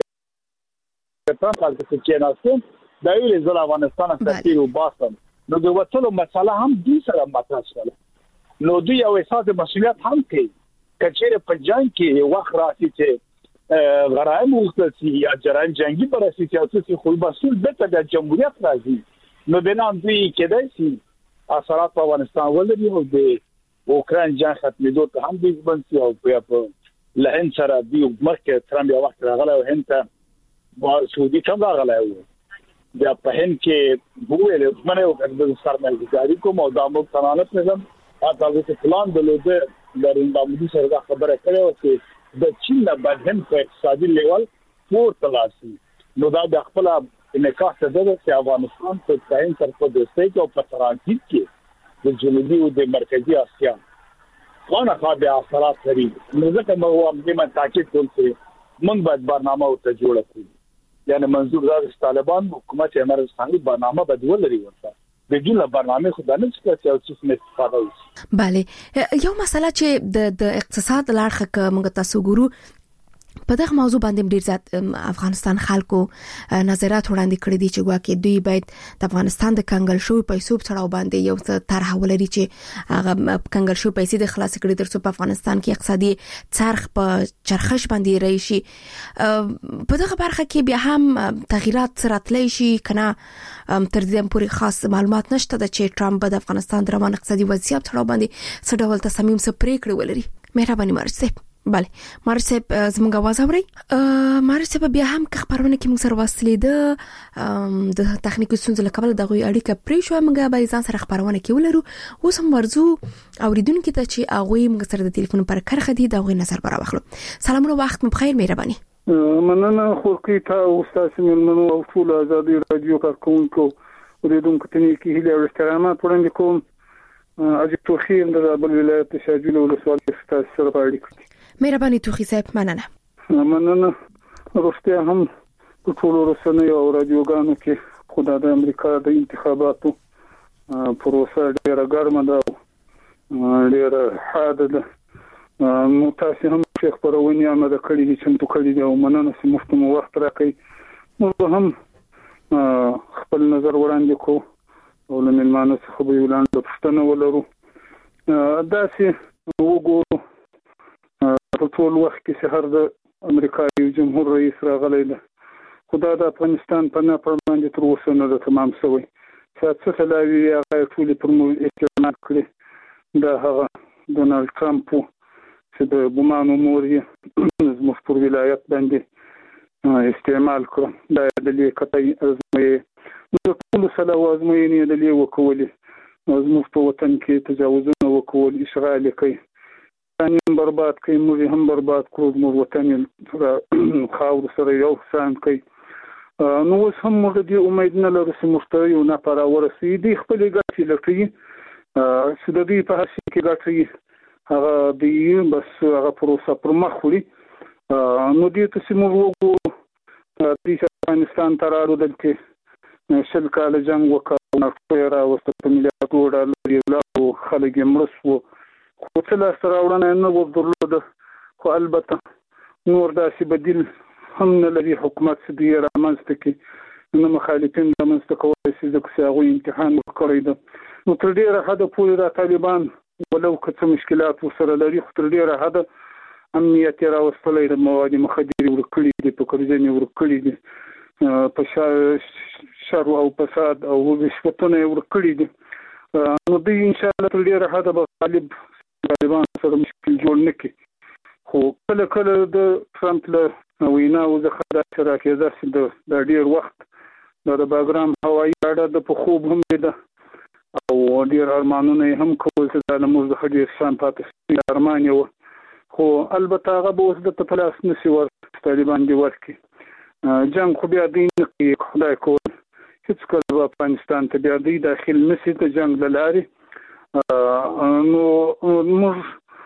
واسطه ټرمپ چې ناسم د یو ځل افغانستان ته تیر وباسم نو د وڅلو مسله هم د سره مطرح شوه. نو دوی یو احساس مسؤلیت هم کوي کچېره په جنگ کې وخت راځي چې غرایم وکړي یا جرایم جنگي پر اساس چې خو مسؤل به د جمهوریت راځي نو د نام دوی کېدای شي اثرات په افغانستان ولري او د اوکران جنگ ختمېدو ته هم د بنسي او په لهن سره دی مرکه ترامپ یو وخت راغله او هنته با سعودي کوم راغله و بیا په هند کې وویل منه او د سرمایه‌ګذاري کوم او د امو صنعت نظام اته د پلان د لوده د رندامدي سره خبره کړې و چې د چین نه بعد هم په اقتصادي لیول پورته لاسي. نو دا د خپل انعکاس ته ده چې افغانستان په تاین تر په دوستۍ او په ترانزیت کې د جنوبي او د مرکزی اسیا خانه خابه اثرات لري. نو ځکه مو هم دې تاکید کوم چې موږ باید برنامه او ته جوړ کړو. یعنی منظور دا چې طالبان حکومت امرستاني برنامه بدول لري ورته د جله برنامه خو د نن څه او څه استفاده وشي. bale یو مسله چې د د اقتصاد لارخه ک موږ تاسو ګورو په دغه موضوع باندې ډیر زیات افغانستان خلکو نظرات وړاندې کړي دي چې واکې دوی باید د افغانستان د کنګل شوی پیسو په تړاو باندې یو څه طرح ولري چې هغه کنګل شوی پیسې د خلاص کړي ترڅو په افغانستان کې اقتصادي چرخ په چرخش باندې راشي. په دغه برخه کې بیا هم تغیرات راتلی شي کنه تر دې پورې خاص معلومات نشته چې ټرمپ د افغانستان د روان اقتصادي وضعیت په تړاو باندې څه ډول تصمیم څه پریکړه ولري. مهرباني مرسته. بله مارج صاحب زموږ आवाज اوري. مارج صاحب بیا هم که خبرونه کې موږ سره وصلې ده د تخنیکي ستونزو له کبله دغه اړیکه پرې شو موږ به ځان سره خبرونه کې ولرو. اوس هم ورزو اوریدونکو ته چې هغه موږ سره د ټلیفون پر کرخه دي دغه نظر برابر واخلو. سلامونه وخت مو بخیر مهرباني. مننه خورکی ته استاد ملمنو او ټول ازادي رادیو کارکونکو اوریدونکو ته کې هیله او احترامات وړاندې کوم. اجي توخي د بل ولایت شاجوله ولسوالۍ ستاسو سره اړیکه مهرباني توخي صاحب مننه. مننه روسته هم په ټول رسنیو او رادیوګانو کې خدای د امریکا د انتخاباتو پروسه ډیره ګرمه ده ډیره حاده ده. نو تاسو هم چې خبرونه آماده کړی دي چې تو کړی دي او مننه چې مفتم وخت راکړي نو هم خپل نظر وړاندې کو او له ملمانو څخه به وړاندې پښتنه ولرو. دا چې وګورو په ټول وخت کې سحر د امریکا یو جمهور رئیس راغلی ده خدا د افغانستان په نه پر باندې تر اوسه نه ده تمام شوی چې څه خلاوي هغه ټول پر موږ استعمال کړي دا هغه ډونالد ټرمپ چې د ګمانو مور یې زموږ پر ولایت باندې استعمال کړ دا د لې کتای ازموي نو ټول سره ازموینې د لې وکولې زموږ په وطن کې تجاوزونه وکول اشغال کوي ځان برباد کوي موږ هم برباد کړو موږ وطن خاور سره یو ځان کوي نو اوس هم موږ دې امید نه لرو چې موږ یو نه پر ورسي دي خپل ګټې لټوي چې د دې په هڅه کې ګټي هغه دې بس هغه پروسه پر مخ وړي نو دې ته چې موږ وګورو د افغانستان تر اړو دلته شل کال جنگ وکړ نو راوسته په میلیارډ ډالر یو خلک یې مړ شو خو څه لاس راوړنه نه و درلوده خو البته نور داسې بدیل هم نه لري حکومت چې دوی رامنځته کړي نو مخالفین رامنځته کولی شي ځکه چې هغوی امتحان وکړی ده نو تر ډېره حده پورې دا طالبان ولو که څه مشکلات ورسره لري خو تر ډېره حده امنیت یې راوستلی د مواد مخدرې ورک کړي دي په کرزنې ورک کړي دي په شر او فساد او رشوتونه یې ورک کړي دي نو دوی انشاءالله تر ډېره حده به غالب طالبان سره مشکل جوړ نه کړي خو کله کله د ټرمپ له ویناو څخه دا چې راکېده چې د ډېر وخت د باګرام هوایي اډه د په خوب هم لیده او ډېر ارمانونه یې هم کول چې دا له موږ څخه ډېر شان پاتې شوي ارمان یې و خو البته هغه به اوس درته په لاس نشي ورکړي طالبان دې ورکړي جنګ خو بیا دوی نه کوي خدای کول هېڅکله به افغانستان ته بیا دوی داخل نشي د جنګ له لارې نو موږ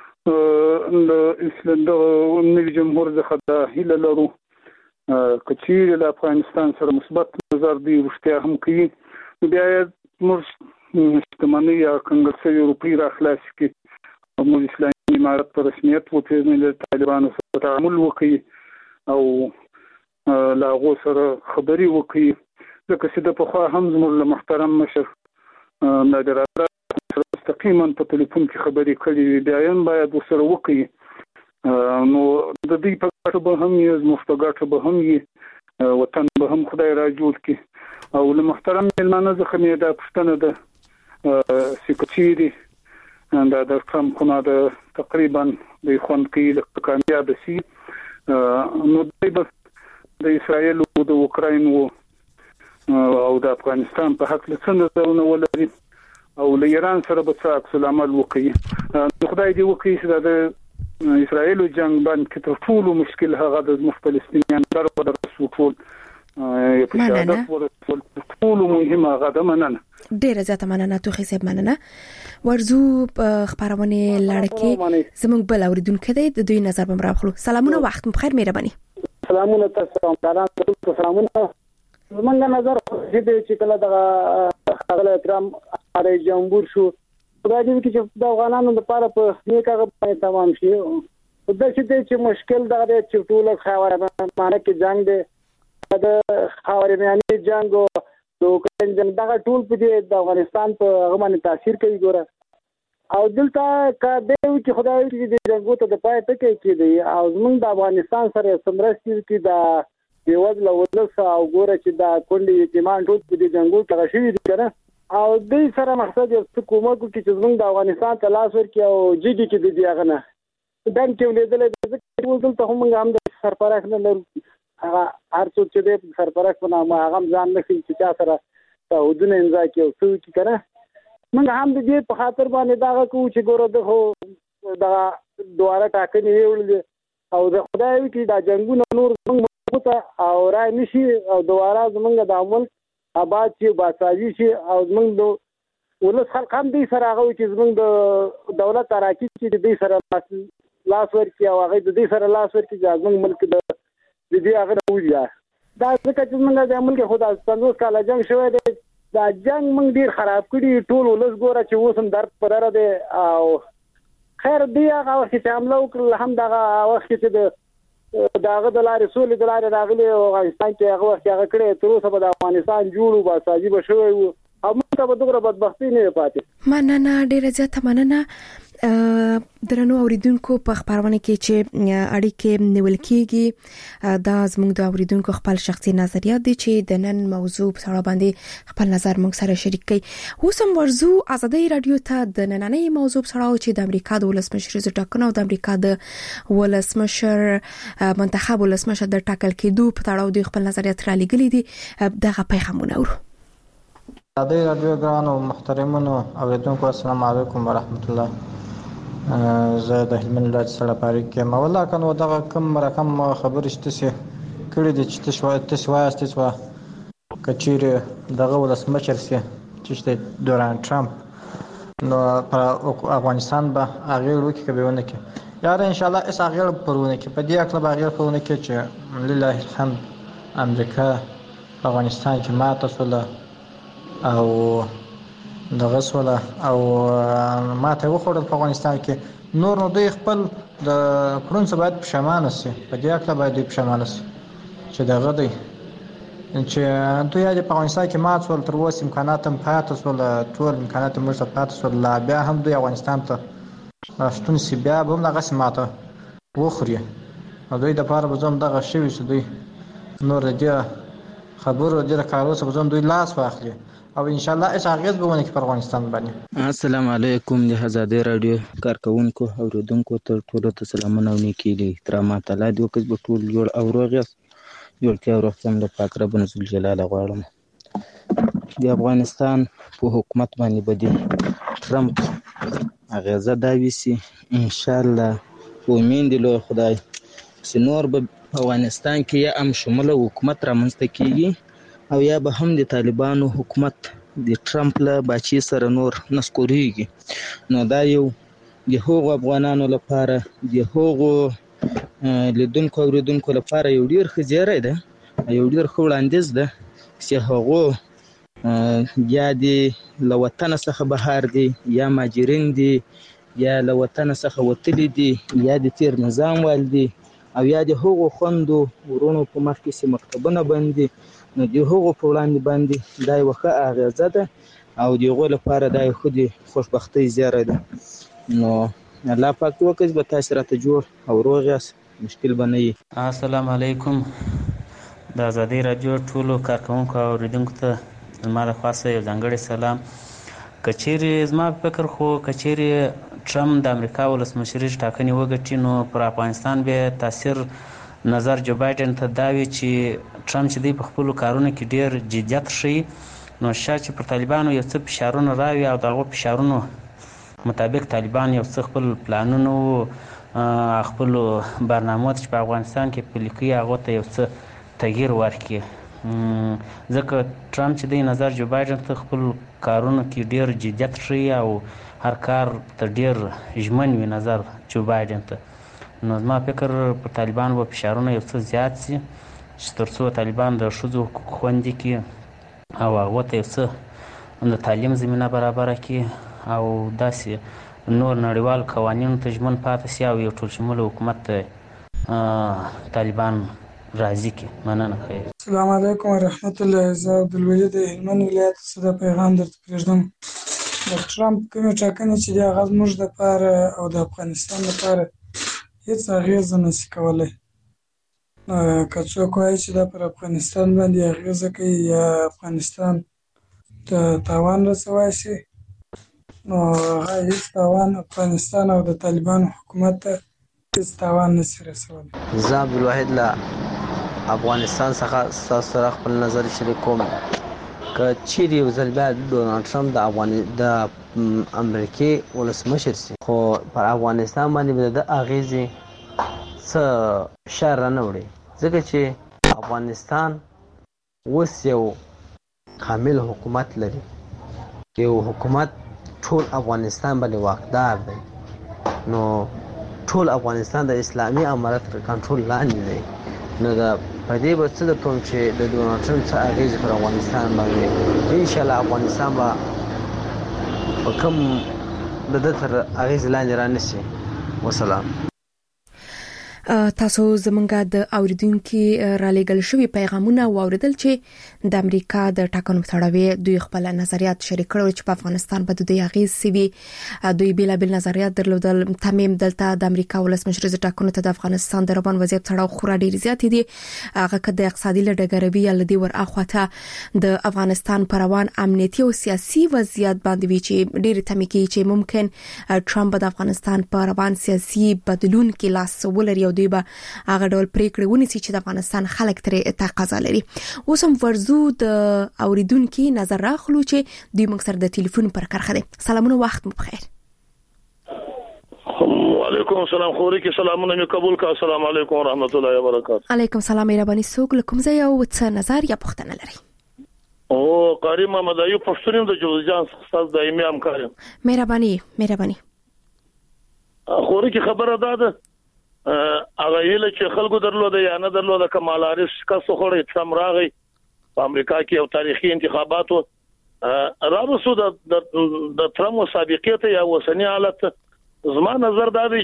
د نوي جمهور څخه دا هیله لرو که چیرې له افغانستان سره مثبت نظر دوی رښتیا هم کوي نو بیا یې موږ شتمنۍ یا کنګل شوي روپۍ راخلاص کړي او موږ اسلامي امارت په رسمیت وپېژنو له طالبانو سره تعامل وکړي او له هغو سره خبرې وکړي ځکه چې د پخوا هم زموږ له محترم مشر نادر افشار مستقیما په ټلیفون کې خبرې کړې بیا یې باید ورسره وکړي نو د دوی په ګټه به هم یې زموږ په ګټه به هم یې وطن به هم خدای را جوړ کړي او له محترم مېلمانه څخه مې دا پوښتنه ده چې که چیرې دا د ټرمپ خو نه د تقریبا دوی خوند کوي لکه کامیابه شي نو دوی به د اسرایل او د اوکراین او د افغانستان په حق له څه نظرونه ولري او له ایران سره به څه عکس العمل وکړي نو خدای دې وکړي چې د اسرایل جنگ باندې تر ټولو مشکل هغه د زموږ فلسطینیان در په درسو ټول په شهادت ورسول ټولو مهمه هغه ده مننه ډیره زیاته مننه توخی صاحب مننه ورزو خبرونه لړکې زموږ بل اوریدونکو دی د دوی نظر به راخلو سلامونه وخت بخیر مهرباني سلامونه تاسو ته سلامونه زمونږ نظر دې چې کله د خپل ټرمپ اړ جمهور شو خدای دې چې د افغانانو لپاره په نیکه باندې تمام شي د دې چې مشکل دا دی چې ټول خاور باندې کې جنگ دی د خاور میاني جنگ او د اوکرين جنگ دا ټول په دې د افغانستان په هغه باندې تاثیر کوي ګوره او دلته کا دې چې خدای دې د جنگو ته د پای ټکی کړي او زمونږ د افغانستان سره سمرستي کې دا دی وځل ولس او ګوره چې دا کونډي یتیمان ټول په دې جنگو کې غشي دي کنه او دې سره مقصد یو کومه کو چې زمونږ د افغانستان ته لاس ورکړي او جدي کې دې هغه نه دان کې ولیدل چې ټول ته هم هم د سرپرخ نه لرو هغه هر څوک چې د سرپرخ په نامه هغه ځان نه کوي چې چا سره تعهدونه امضا کوي او څه کی کنه موږ هم دې په خاطر باندې دا کوو چې ګوره د دا دواره ټاکنې ویل او د خدای کې دا جنگونه نور موږ او را نشي او دواره زمونږ د عمل آباد شي باسازي شي او زمونږ د ولس خلک هم دې سره هغه چې زمونږ د دولت تراکي چې دې سره لاس ورکړي او هغه دې سره لاس ورکړي چې زمونږ ملک د دې هغه وځي دا څنګه چې زمونږ د ملک خدا پنځوس کال جنگ شوی دی دا جنگ موږ ډیر خراب کړی ټول ولس ګوره چې اوس هم درد پرره دی او خیر دی هغه وخت چې حمله وکړل هم دغه وخت چې د داغه د لارې سولې د لارې راغلي او افغانستان کې هغه وخت هغه کړی تر اوسه به د افغانستان جوړو باسازي به شوی وو او موږ ته به دومره بدبختي نه پاتې مننه ډیره زیاته مننه درنو اوریدونکو په خبرونه کې چې اړیکې نیول کېږي دا زموږ د اوریدونکو خپل شخصي نظریات دي چې د نن موضوع په اړه باندې خپل نظر موږ سره شریک کړي. اوس هم ورزو ازادي رادیو ته د نننۍ موضوع په اړه چې د امریکا د ولسمشر د ټاکنو او د امریکا د ولسمشر منتخب ولسمشر د ټاکل کېدو په اړه د خپل نظریات را لګلې دي دغه پیغامونه ورو. ازادي رادیو ګرانو محترمونو اوریدونکو السلام علیکم ورحمت الله. زه د هلمند ولایت سره پاریک کې مولا کنو دغه کم رقم خبر شته سي کړي د چې تشوای تشوای تشوا کچیر دغه ولسمشر سي چې دوران ټرمپ نو پر افغانستان به هغه وروکي کوي کې یار ان شاء الله اس هغه پرونه کې په دې اکل هغه پرونه کې چې لله الحمد امریکا افغانستان کې ماته سره او دغه سوله او ماته وخوړل په افغانستان کې نور نو دوی خپل د پرونس باید پښمانه سي په دې اړه باید پښمانه سي چې دغه دی چې دوی د افغانستان کې ماته سول تر اوسه امکانات هم پاتې سول ټول امکانات مرسته پاتې سول لا بیا هم دوی افغانستان ته شتون سی بیا هم دغه سماته وخوري او دوی د پاره بزم دغه شوی چې دوی نور دې خبرو دې کارو څه بزم دوی لاس واخلي او ان شاء الله اس اغیز به ونه کې پر افغانستان باندې. السلام علیکم د ازادي رادیو کارکونکو او اوریدونکو ته ټول ته سلامونه او نیکی دي احترامات الله دې وکړي په ټول جوړ او روغ جوړ کې او روغتم د پاک رب نزول جلاله غواړم. د افغانستان په حکومت باندې بدی ټرمپ اغیزه دا ویسي ان شاء الله امید له خدای چې نور به افغانستان کې یا ام شموله حکومت را منځته کیږي او یا به هم د طالبانو حکومت د ټرمپ له باچی سره نور نسکوريږي. نو دا یو د هغو افغانانو لپاره د هغو لیدونکو او اوریدونکو لپاره یو ډیر ښه زیری ده یو ډیر ښه وړاندیز ده چې هغو یا د له وطن څخه بهر دي یا مهاجرین دي یا له وطن څخه وتلي دي یا د تیر نظام وال دي او یا د هغو خوندو ورونو په مخ کې چې مکتبونه بند دي نو د هغو په وړاندې باندې دا یو ښه اغیزه ده او د هغو لپاره دا یو ښه د خوشبختۍ زیری ده. نو الله پاک وکړي به تاسو راته جوړ او روغ یاست مشکل به نه وي. السلام علیکم د ازادي رادیو ټولو کارکونکو او اوریدونکو ته زما له خوا یو ځانګړی سلام. کچېرې زما فکر خو کچېرې ټرمپ د امریکا ولسمشري ټاکنې وګټي نو پر افغانستان به تاثیر نظر جو بایدن ته دا وی چې ټرمپ چې دی په خپل کارونو کې ډیر جديت ښيي نو شاید چې پر طالبانو یو څه فشارونه راوي او دغه فشارونو مطابق طالبان یو څه خپل پلانونه خپل برنامه چې په افغانستان کې پلي هغه ته یو څه تغییر ورکړي. ځکه ټرمپ چې دی نظر جو بایدن ته خپل کارونو کې ډیر جديت ښيي او هر کار ته ډیر ژمن وي نظر جو بایدن ته. نو زما فکر په طالبان و فشارونه یو څه زیات سي چې ترڅو طالبان د ښځو حقوق خوندي کړي او هغه ته یو څه د تعلیم زمینه برابره کړي او داسې نور نړیوال قوانینو ته ژمن پاتې سي او یو ټول شموله حکومت ته طالبان راضي کړي. مننه. خیر. السلام علیکم ورحمت الله. زه عبدالولی د هلمند ولایت څخه پیغام درته پرېږدم. د ټرمپ کومې ټاکنې چې دي هغه زموږ دپاره او د افغانستان لپاره هیڅ اغیزه نشي کولی. که څوک وایي چې دا پر افغانستان باندې اغیزه کوي یا افغانستان ته تاوان رسولی شي نو هغه هیڅ تاوان افغانستان او د طالبانو حکومت ته هیڅ تاوان نشي رسولی. زه عبدالواحد له افغانستان څخه ستاسو سره خپل نظر شریک کوم. که چیرې یو ځل بیا ډونالډ ټرمپ د افغان د امریکې ولسمشر سي خو پر افغانستان باندې به د اغیزې څه فشار رانه وړي ځکه چې افغانستان اوس یو کامل حکومت لري. یو حکومت ټول افغانستان باندې واکدار دی نو ټول افغانستان د اسلامي امارت تر کنټرول لاندې دی. نو دا په دې به څه درته وایم چې د ډونالډ ټرمپ څه اغېزې پر افغانستان باندې انشاءالله افغانستان به په کوم د ده تر اغېزې لاندې رانشي. وسلام. تاسو زمونږ د اوریدونکو را لېږل شوی پیغامونه واوریدل چې د امریکا د ټاکنو په اړه دوی خپل نظریات شریک کړل چې په افغانستان باندې د اغیز سوي دوی بیل بیل نظریات درلودل. تمیم دلته د امریکا ولسمشر د ټاکنو ته د افغانستان د روان وضعیت په اړه خورا ډیر زیات دي. هغه که د اقتصادي لړګروي یا لدی ور اخواته د افغانستان پر روان امنیتي او سیاسي وضعیت باندې وی چې ډیر تمکی چې ممکن ټرمپ د افغانستان پر روان سیاسي بدلون کې لاس ولري او دوی به هغه ډول پریکړې ونیسي چې د افغانستان خلک ترې تقاضا لري. اوس هم ورزو د اوریدونکو نظر راخلو چې دوی موږ سره د ټلیفون پر کرخه دي. سلامونه، وخت مو بخیر. وعلیکم السلام، خوري کې سلامونه مې قبول کا. السلام علیکم ورحمت الله وبرکاته. علیکم السلام. مهرباني سوق لکم زه یو څه نظر یا پوښتنه لري؟ او قاری محمد ایوب پښتون د جوزجان څخه دایمي همکار. مهرباني مهرباني. خوري کې خبره ده هغه یله چې خلکو درلوده یا نه درلوده کمال هاریس کاسو خوري ترم راغی په امریکا کې یو تاریخي انتخاباتو راوسو د د ترم سابقه یا وسنی حالت. زما نظر دا دی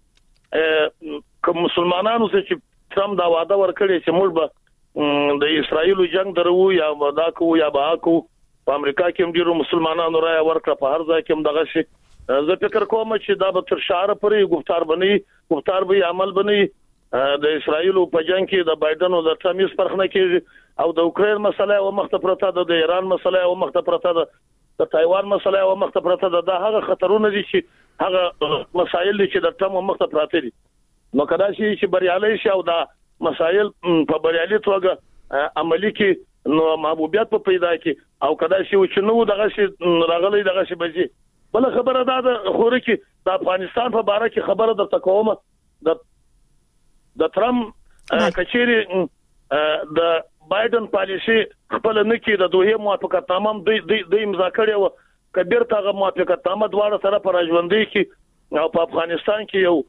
چې کوم مسلمانانو چې ترم دا وعده ورکړي چې موږ به د اسرایل جنگ درو یا دا کو یا با کو په امریکا کې هم ډیرو مسلمانانو راي ورکړه په هر ځای کې هم دغه شي. زه فکر کوم چې دا به تر شعار پرې گفتار بني گفتار به عمل بني. د اسرایل په جنگ کې د بایدن او د ټرمپ فرق نه کېږي او د اوکرين مسله او مخته پرته ده، د ایران مسله او مخته پرته ده، د تایوان مسله او مخته پرته ده. دا هغه خطرونه دي چې هغه مسایل دي چې د ټرمپ مخته پراته دي. نو کدا چې بریالي شي او دا مسایل په بریالي توګه عملی کې نو محبوبیت په پیدا کې او کدا چې نو دغه شي راغلي دغه شي بجې. بل خبره دا ده خوري کې د افغانستان په اړه کې خبره درته کوم. د د ترمپ کچيري د بایدن پالیسي خپل نه کې د دوه موافقتنامه د د امضا کړي او کبیر تاغه موافقتنامه دواړه سره پر ژوندۍ کې او په افغانستان کې یو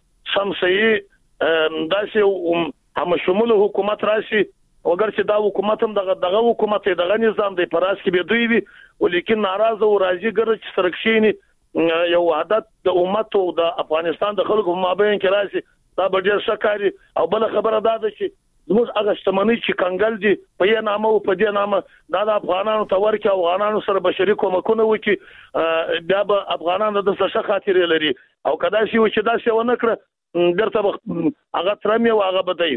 سمسي داسې هم شمول حکومت راشي. وګر چې دا حکومت هم دغه دغه حکومت دغه نظام دی پراس کې به دوی وي ولیکن ناراضه او راضي ګر چې سرکشيني یو عادت د امت او د افغانستان د خلکو مابین کې راشي. دا به ډیر شکاري. او بل خبره دا ده چې زموږ هغه شتمنۍ چې کنګل دي په یې نامه او په دې نامه دا د افغانانو تور کې افغانانو سره بشري کومکونه وکي بیا به افغانانو د څه خاطرې لري او کدا شي چې دا څه ونه کړ درته هغه ترمي او هغه بدایي.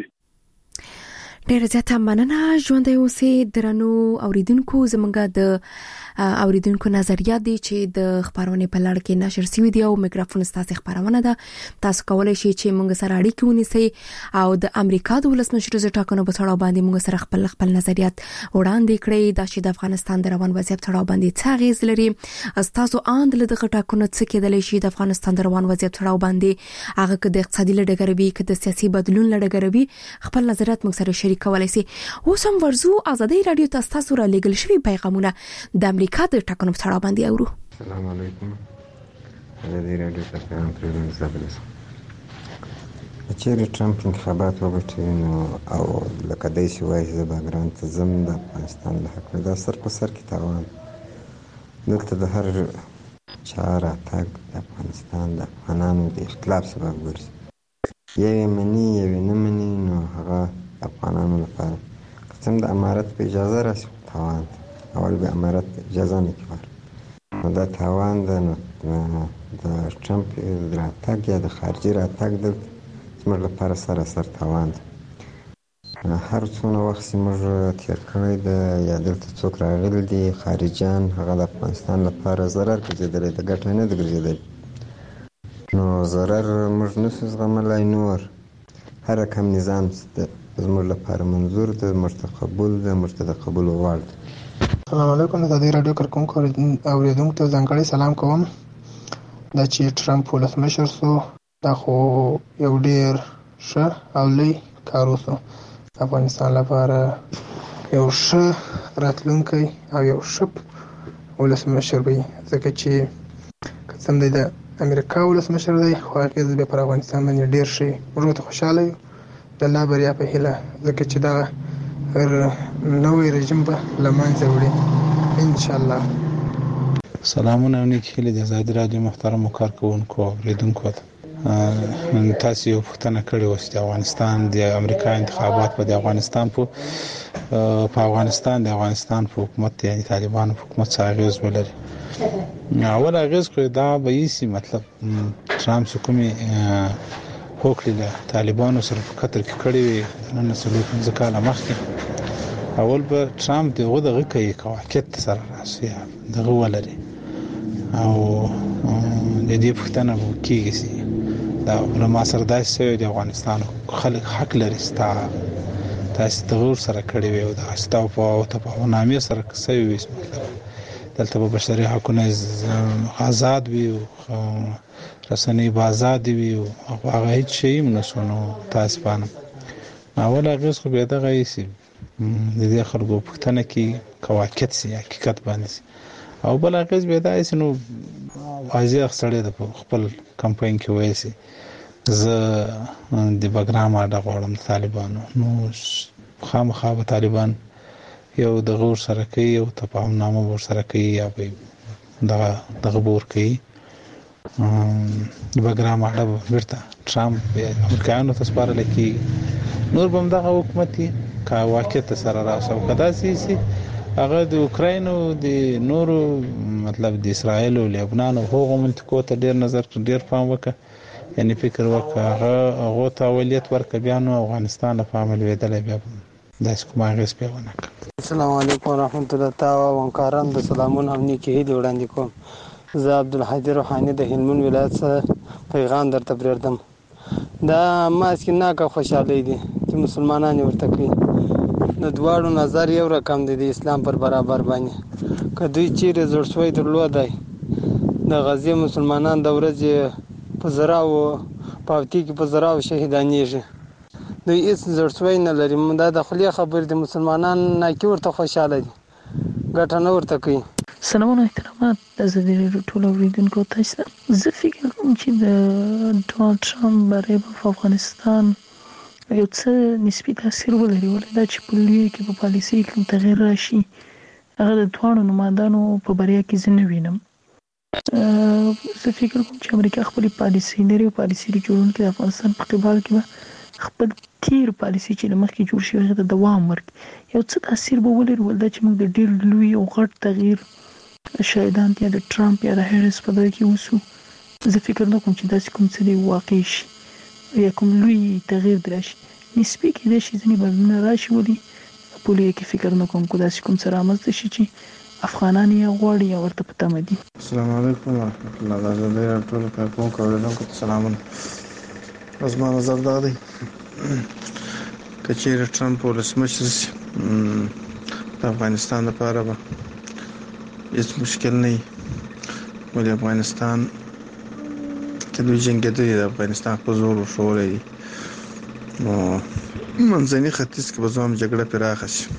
ډیر زیاته مننه. ژوند اوسې درنو اوریدونکو، زمونږ د اوریدونکو نظریات دي چې د خبرونه په لړ کې نشر شوی دی او میکروفون ستاسو خبرونه ده. تاسو کولای شئ چې موږ سره اړیکه ونیسئ او د امریکا د ولسمشر د ټاکنو په اړه باندې موږ سره خپل خپل نظریات وړاندې کړئ. دا چې د افغانستان د روان وضعیت په اړه باندې څه غیز لري. تاسو اند له دغه ټاکنو څخه کېدلی شي د افغانستان د روان وضعیت په اړه باندې هغه که د اقتصادي لړګروي که د سیاسي بدلون لړګروي خپل نظریات موږ سره شریک کولای شئ. اوس هم ورزو ازادي رادیو تاسو را لېږل شوی پیغامونه د امریکا د ټاکنو په اړه باندې اورو. السلام علیکم. ازادي رادیو ته پیغام پرېږدم. زبرس چې ټرمپ انتخابات وګټي نو او لکه دای شي وایي زه به ګران ته زم د افغانستان له حق دا سر په سر کې تاوان دلته د هر چا راتګ د افغانستان د افغانانو د اختلاف سبب ګرځي. یو مني یو نه مني نو هغه افغانانو لپاره قسم د امارت په اجازه راسي تاوان اول به امارت اجازه نه کوي نو دا تاوان د د ټرمپ د راتګ یا د خارجي راتګ د زموږ لپاره سره سر تاوان دی. هر څونه وخت موږ تیر کړی د یا دلته څوک راغلي دي خارجيان هغه د افغانستان لپاره ضرر ګرځېدلی د ګټه نه دی ګرځېدلی نو ضرر موږ نشو زغملی. نور هر کوم نظام زموږ لپاره منظور دی موږ ته قبول دی موږ ته د قبول وړ دی. السلام علیکم. د دې رادیو کارکونکو اوریدونکو ته ځانګړی سلام کوم. دا چې ټرمپ ولسمشر شو دا خو یو ډیر ښه او لوی کار وشو. افغانستان لپاره یو ښه راتلونکی او یو ښه ولسمشر وي ځکه چې قسم دی د امریکا ولسمشر دی خو هغه د پر افغانستان باندې ډیر شي. موږ ته خوشاله یو د الله بریا په هیله ځکه چې دا هر نوې رژیم به لمانځه وړي ان شاء الله. سلامونه نیک هیله د آزادي رادیو محترم کارکونکو او اوریدونکو ته. تاسو یو پوښتنه کړې و چې افغانستان د امریکا انتخابات په افغانستان په په افغانستان د افغانستان په حکومت یعنی طالبان حکومت څخه اغیز ولري. اول اغیز خو دا به یې مطلب ترامپ حکومت هوکړه له طالبانو سره په قطر کې کړې وي نن څلور پنځه کاله مخکې. اول به ترامپ دغه دغه کوي کواکت سره راسي دغه ولري او د دې پښتنه وکیږي دا علما سره داسې د افغانستان خلک حق لري ستا تاسو تغور سره کړی وي او دا ستاسو په تفاهمنامې سره کوي وي دلته به بشري حقوقونه آزاد وي او رسنۍ به آزاد وي او هغه هیڅ شي نه شنو تاسو باندې اول هغه خو به دغه یې د دې خلکو پښتنه کې کواکت سي حقیقت باندې او بل هغه به دا یې نو واځي سره د خپل کمپاین کې وایي سي زه د بګرام اډه غواړم طالبانو نو خامخا به طالبان یو د غور سره کوي او تفاهم نامه ور سره کوي یا به دغه دغه بور کوي د بګرام اډه ورته ترامپ امریکایانو ته سپارل کی نور بم دغه حکومتي کا واقعیت سره راځو کدا سي سي هغه د اوکراین او د نورو مطلب د اسرائیل او لبنان او هغو منطقو ته ډیر نظر ډیر پام وکړه یعنی فکر وکړه هغه هغه ته اولویت ورکړ بیا نو افغانستان په عمل ویدل بیا داس کومه غیس پیونه. السلام علیکم ورحمت الله تعالی وبرکاته. د سلامون هم نیکی هیله وړاندې کوم. زه عبدالحی روحانی د هلمند ولایت څخه پیغام درته پرېږدم. دا ماسک نه کا خوشاله دي چې مسلمانان ورته کوي د دواړو نظر یو رقم دی د اسلام پر برابر باندې که دوی چیرې زړسوی درلودای د غزې مسلمانان د ورځې په زراو پاوتی کې په زراو شهیدانېږي دوی هیڅ زړسوی نه لري دا د خلی خبر د مسلمانان نه کې ورته خوشاله دي ګټه نه ورته کوي. سلامونه احترامات د زدي ټول اوریدونکو تاسو زه فکر کوم چې د ډونالد ټرمپ بری په افغانستان یو څه نسبی تاثیر ولري ولې دا چې په لوی کې په پالیسي کې تغیر راشي هغه د دوه نمائندانو په بریا کې زنه وینم. زه فکر کوم چې امریکا خپل پالیسي لري او پالیسي جوړونکي د افغانستان په قبال کې خپل تیر پالیسي چې مخکې جوړ شوی هغه د دوام ورکړي یو څه تاثیر به ولري ولدا چې موږ د ډیر لوی او غټ تغییر شایدان یا د ټرمپ یا د هریس په دغه کې وسو. زه فکر نه کوم چې داسې کوم څه دی واقع شي یا کوم لوی تغییر درشي نسبی کې د شي ځنی بدلون راشي ولې په لوی کې فکر نه کوم کو داسې کوم څه رامنځته شي چې افغانان یې غواړي یا ورته پته مدي. السلام علیکم ورحمت الله وبرکاته. ټول کارکون کوونکو ته سلامونه. زما نظر دا دی کچېر ټرمپ ولسمشر د افغانستان لپاره به هیڅ مشکل نه وي ولې افغانستان ته دوی جنګېدلي د افغانستان په زور وښولی دي نو منځني ختیځ کې به زما جګړه پراخه شي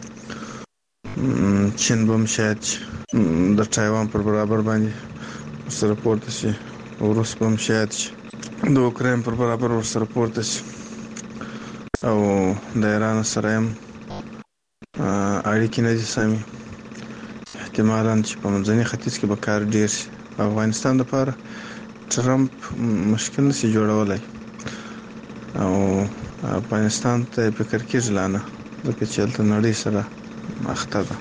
چین به هم شاید د تایوان پر برابر باندې ورسره پورته شي روس به هم شاید د اوکراین پر برابر ورسره پورته شي او د ایران سره هم اړیکې نه دي سمې احتمالاً چې په منځني ختیځ کې به کار ډیر شي. افغانستان لپاره ټرمپ مشکل نشي جوړولای او افغانستان ته فکر کېږي لانه ځکه چې هلته نړۍ سره مخته ده.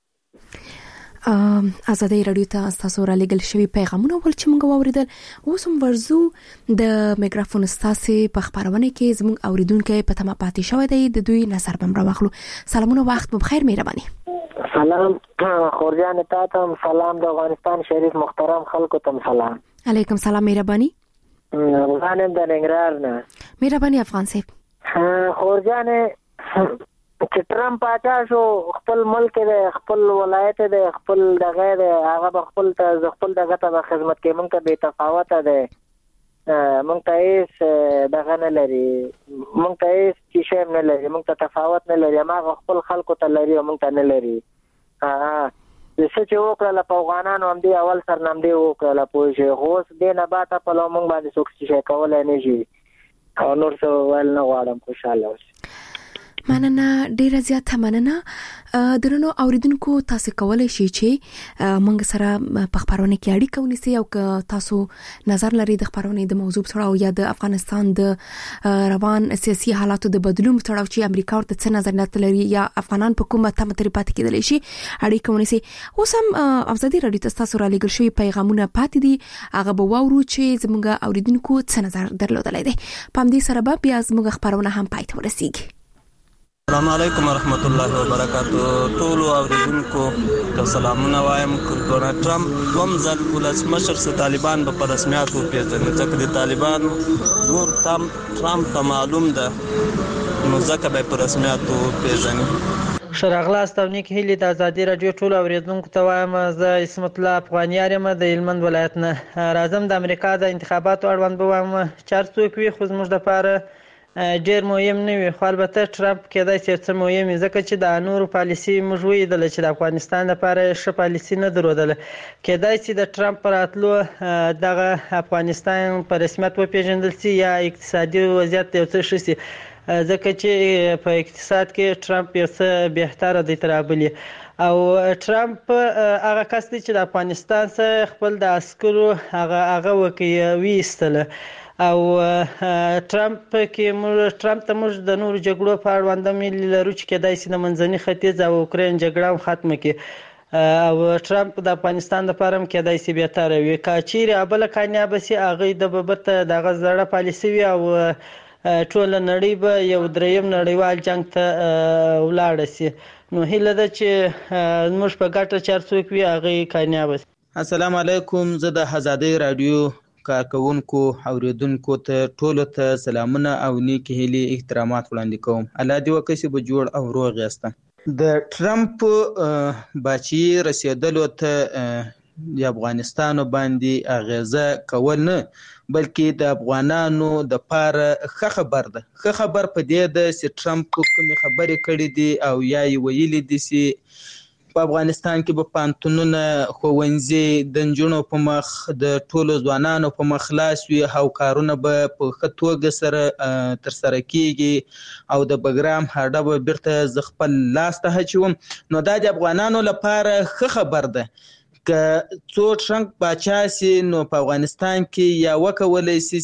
ازادي رادیو ته تاسو را لګل شوی پیغامونه ول چې موږ واوریدل اوس هم ورزو د میکروفون ستاسو په خبرونه کې زموږ اوریدونکو په تمه پاتې شوی دی د دوی نظر بم راوخلو. سلامونه وخت مو بخیر مهرباني. سلام خورجان تاسو سلام د افغانستان شریف محترم خلکو ته سلام. علیکم سلام مهرباني. غانم د ننګرهار نه مهرباني افغان صاحب. خورجان چې ټرمپ پاچا شو خپل ملک دی خپل ولایت دی خپل دغه دی هغه به خپل ته خپل دغه ته خدمت کوي مونږ ته بې تفاوته دی مونږ ته هیڅ دغه نه لري مونږ ته هیڅ شی نه لري مونږ ته تفاوت نه لري هغه خپل خلکو ته لري او مونږ ته نه لري. څه چې وکړل په افغانانو هم دی اول سر نام دی وکړل پوه شي اوس دې نه باته په لو مونږ باندې څوک شي کولای نه شي او نور څه ول نه غواړم خوشاله اوسئ. مننه ډیره زیاته مننه. درنو اوریدونکو تاسو کولای شئ چې موږ سره په خبرونه کې اړیکه ونیسئ او که تاسو نظر لرئ د خبرونه د موضوع سره او یا د افغانستان د روان سیاسي حالاتو د بدلون سره چې امریکا ورته څه نظریات لري یا افغانان په کومه تمه ترې پاتې کېدلی شي اړیکه ونیسئ. اوس هم ازادي راډیو ته تاسو را لېږل شوي پیغامونه پاتې دي، هغه به واورو چې زموږ اوریدونکو څه نظر درلودلی دی. په همدې سره به بیا زموږ خبرونه هم پای ته ورسیږي. السلام علیکم ورحمت الله وبرکاته. ټول اوریدونکو ته سلامونه وایم. ډونالډ ټرمپ دوم ځل ولسمشر سه طالبان په رسمیت وپیژني، ځکه د طالبان زور تام ټرمپ ته معلوم ده، نو ځکه به په رسمیت وپیژني. شراغلا استونیک هیلی د ازادي رادیو ټول اوریدونکو ته وایم، زه اسمت الله افغانیار یم د هلمند ولایت نه. راځم د امریکا د انتخاباتو اړوند به وایم چې هر څوک وي خو زموږ دپاره ډېر مهم نه وي، خو البته ټرمپ کېدای شي څه مهم وي، ځکه چې د نورو پالیسي موږ ولیدله چې د افغانستان لپاره ښه پالیسي نه درلودله. کېدای شي د ټرمپ په راتلو دغه افغانستان په رسمیت وپېژندل شي یا اقتصادي وضعیت یو څه ښه شي، ځکه چې په اقتصاد کې ټرمپ یو څه بهتره دی تر بلې. او ټرمپ هغه کس دی چې د افغانستان څخه خپل د عسکرو هغه هغه وکړي ویستله، او ټرمپ کې موږ ټرمپ ته موږ د نورو جګړو په اړوند هم لرو چې کېدای شي د منځني ختیځ او اوکراین جګړه هم ختمه کړي، او ټرمپ د افغانستان لپاره هم کېدای شي بهتره وي. که چیرې بله کامیابه شي هغوی د به بیرته دغه زړه پالیسي وي او ټوله نړۍ به یو دریم نړیوال جنګ ته ولاړه شي. نو هیله ده چې موږ په ګټه چې هر څوک وي هغوی کامیابه شي. السلام علیکم. زه د ازادي رادیو کارکونکو اوریدونکو ته ټولو ته سلامونه او نیک هیلې احترامات وړاندې کوم. الله دې وکړي چې به جوړ او روغ یاست. د ټرمپ باچي رسیدلو ته د افغانستان باندې اغیزه کول نه، بلکې د افغانانو د پاره ښه خبر ده. ښه خبر په دې ده چې ټرمپ کومې خبرې کړې دي او یا یې ویلي دي چې په افغانستان کې به پانتونونه، ښوونځي د نجونو په مخ، د ټولو ځوانانو په مخ خلاص وي او کارونه به په ښه توګه سره ترسره کیږي او د بګرام هډه به بیرته زه خپل لاس ته اچوم. نو دا د افغانانو لپاره ښه خبر ده. که څو ټرمپ باچا سي نو په افغانستان کې یا وکولی شي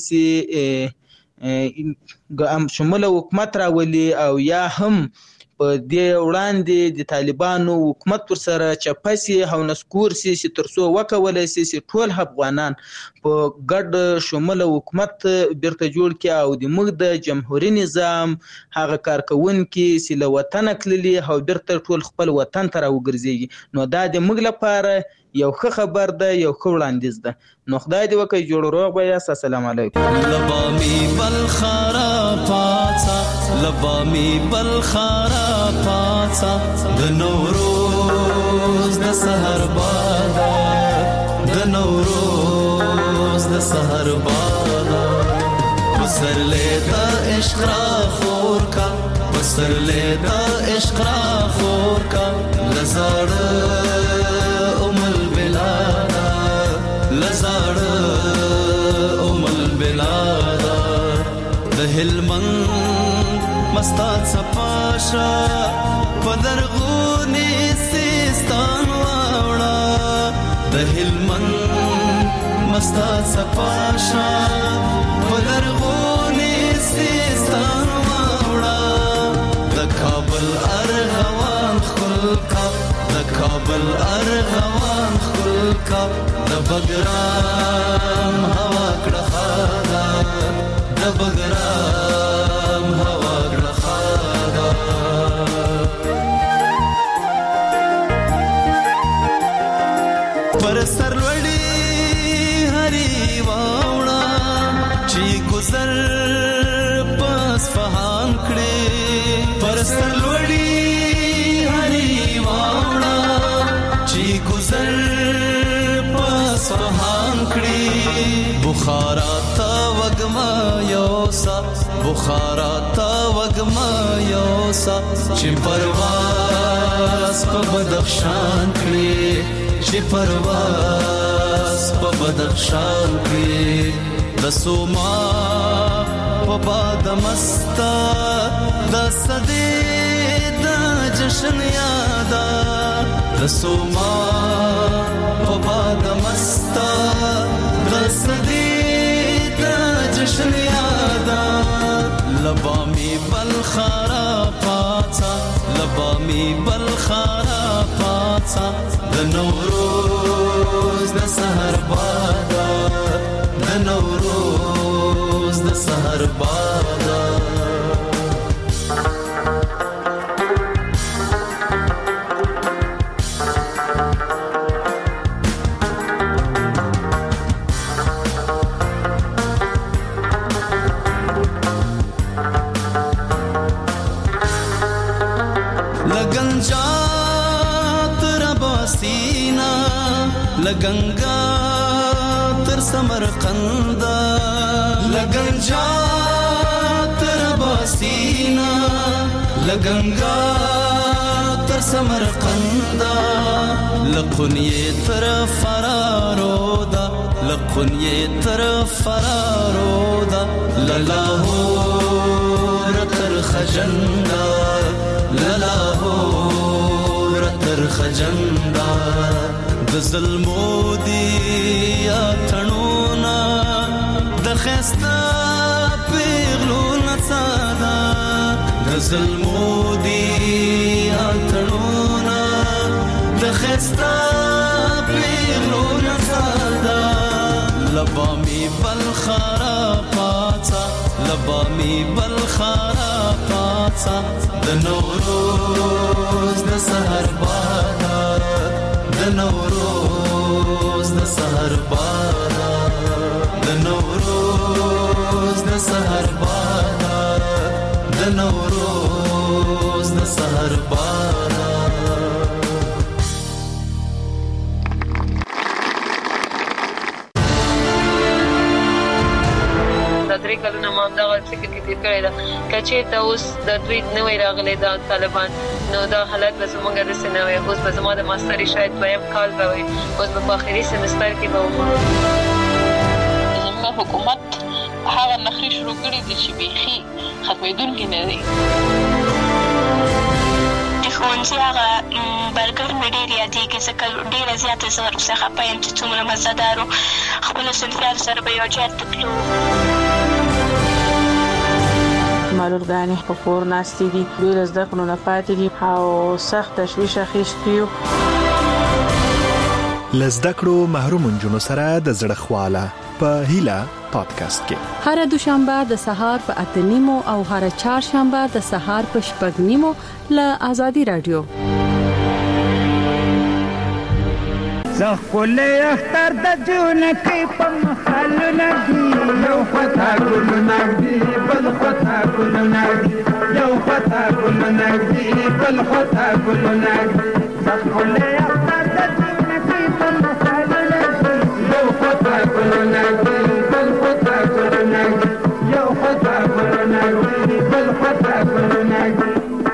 چې شموله حکومت راولي او یا هم په دې وړاندې د طالبانو حکومت ورسره چپه سي او نسکور سي چې تر څو وکولی شي چې ټول افغانان په ګډ شموله حکومت بیرته جوړ کړي او د موږ د جمهوري نظام هغه کارکوونکي چې له وطنه تللي او بیرته ټول خپل وطن ته راوګرځېږي. نو دا د موږ لپاره یو ښه خبر ده، یو ښه وړاندیز ده. نو خدای دې وکړي جوړ روغ به یاست. السلام علیکم. لبامی بلخارا پاڅا، لبامی بلخارا پاڅا، د نوروز د سحر بادا، د نوروز د سحر بادا، پسرلی د عشق را خور کا، پسرلی د عشق را خور کا، لزاړه لزاړه ام البلادا، د هلمند مستات صفاشا پدرغونی سیستان واوړه، د هلمند مستات صفاشا پدرغونی سیستان واوړه، د کابل ارغوان خلکا، د کابل ارغوان خلکا، د بګرام هوا کړه خادا، د بګرام هوا کړه خادا. پر سر لوړی هری واوړه چې گذر پس فهان کړي، پر سر لوړی هری واوړه چې گذر سبحان کړي، بخارا تا وګما یوسا، بخارا تا وګما یوسا، چې پرواز په بدخشان کړي، چې پرواز په بدخشان کړي، د سوما په باد مستا د صدې د جشن یادا د سوما په باد مستا د صدې د جشن یادا لبامی بلخارا پاتا لبامی بلخارا پاتا د نوروز د سحر بادا د نوروز د سحر بادا लगंजा तेरा बासीना लगंगा तर समरकंदा लगंजा तेरा बासीना लगंगा तर समरकंदा लखन ये तरफ फरारोदा लखन ये तरफ फरारोदा ललाहो रतर खजंदा ललाहोर तर खजंदा د ظلمو دی اتنونا د خستا پیغلو نڅادا د ظلمو دی اتنونا د خستا پیغلو نڅادا لبامی بلخارا پاتا لبامی بلخارا پاتا د نوروز د سحر بادا د نوروز د سحر بادا د نوروز د سحر بادا د نوروز د سحر بادا درې کلونه ما همدغه فکر کې تېر کړی ده که چېرته اوس د دوی نوی راغلی دا طالبان نو دا حالت به زموږ داسې نه وی اوس به زما د ماستري شاید دویم کال به وي اوس به په آخري سمستر کې به وم زموږ حکومت هغه نخرې شروع کړي دي چې بیخي ختمېدونکي نه دي د ښوونځي هغه برګر مې ډېر یادېږي ځکه ډېره زیاته زه ورپسې خفه یم چې څومره مزهدار و خپلو صنفیانو سره به یو ځای ته تلو معلولګانې په کور ناستې دي دوی له زده کړو نه پاتې دي او سخت تشویش اخیستی یو له زده کړو محروم نجونو سره د زړه خواله په هیله پادکاسټ کې هر دوشنبه د سهار په اته نیمو او هر چهارشنبه د سهار په شپږ نیمو له آزادي رادیو زخوله اختر د جون کې په مخال نګي یو خطا ګل نګي بل خطا ګل نګي یو خطا ګل نګي بل خطا ګل نګي زخوله اختر د جون کې په مخال نګي یو خطا ګل نګي بل خطا ګل نګي یو خطا ګل نګي بل خطا ګل نګي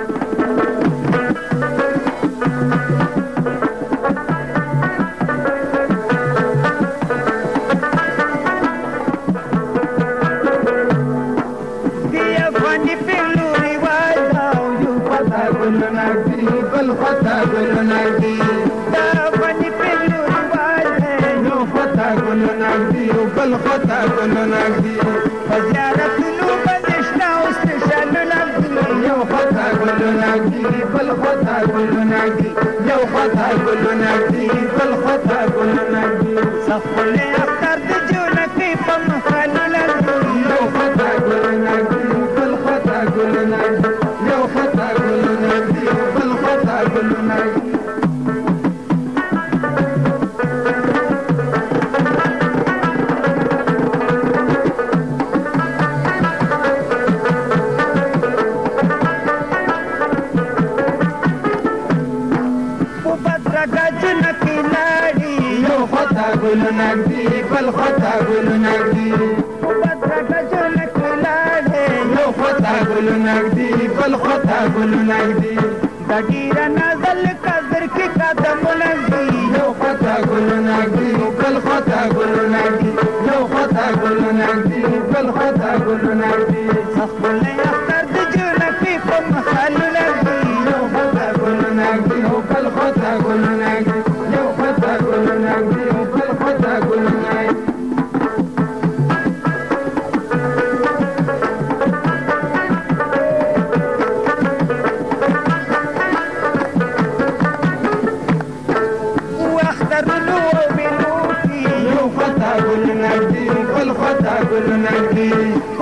بل خطا ګل نګي دا باندې پلو ریواج یو خطا ګل نګي بل خطا ګل نګي زیارتونو باندې شنا او سپیشل نګي یو خطا ګل نګي بل خطا ګل نګي یو خطا ګل نګي بل خطا ګل نګي صفله اختر د جون کې په مخانه لګي یو خطا ګل نګي بل خطا ګل نګي یو خطا ګل نګي بل خطا ګل نګي ګل نګي بل خطا ګل نګي وبدرګه جل کلاله یو خطا ګل نګي بل خطا ګل نګي دګیر نازل قدر کې قدم نګي یو خطا ګل نګي بل خطا ګل نګي یو خطا ګل نګي بل خطا ګل نګي نګدي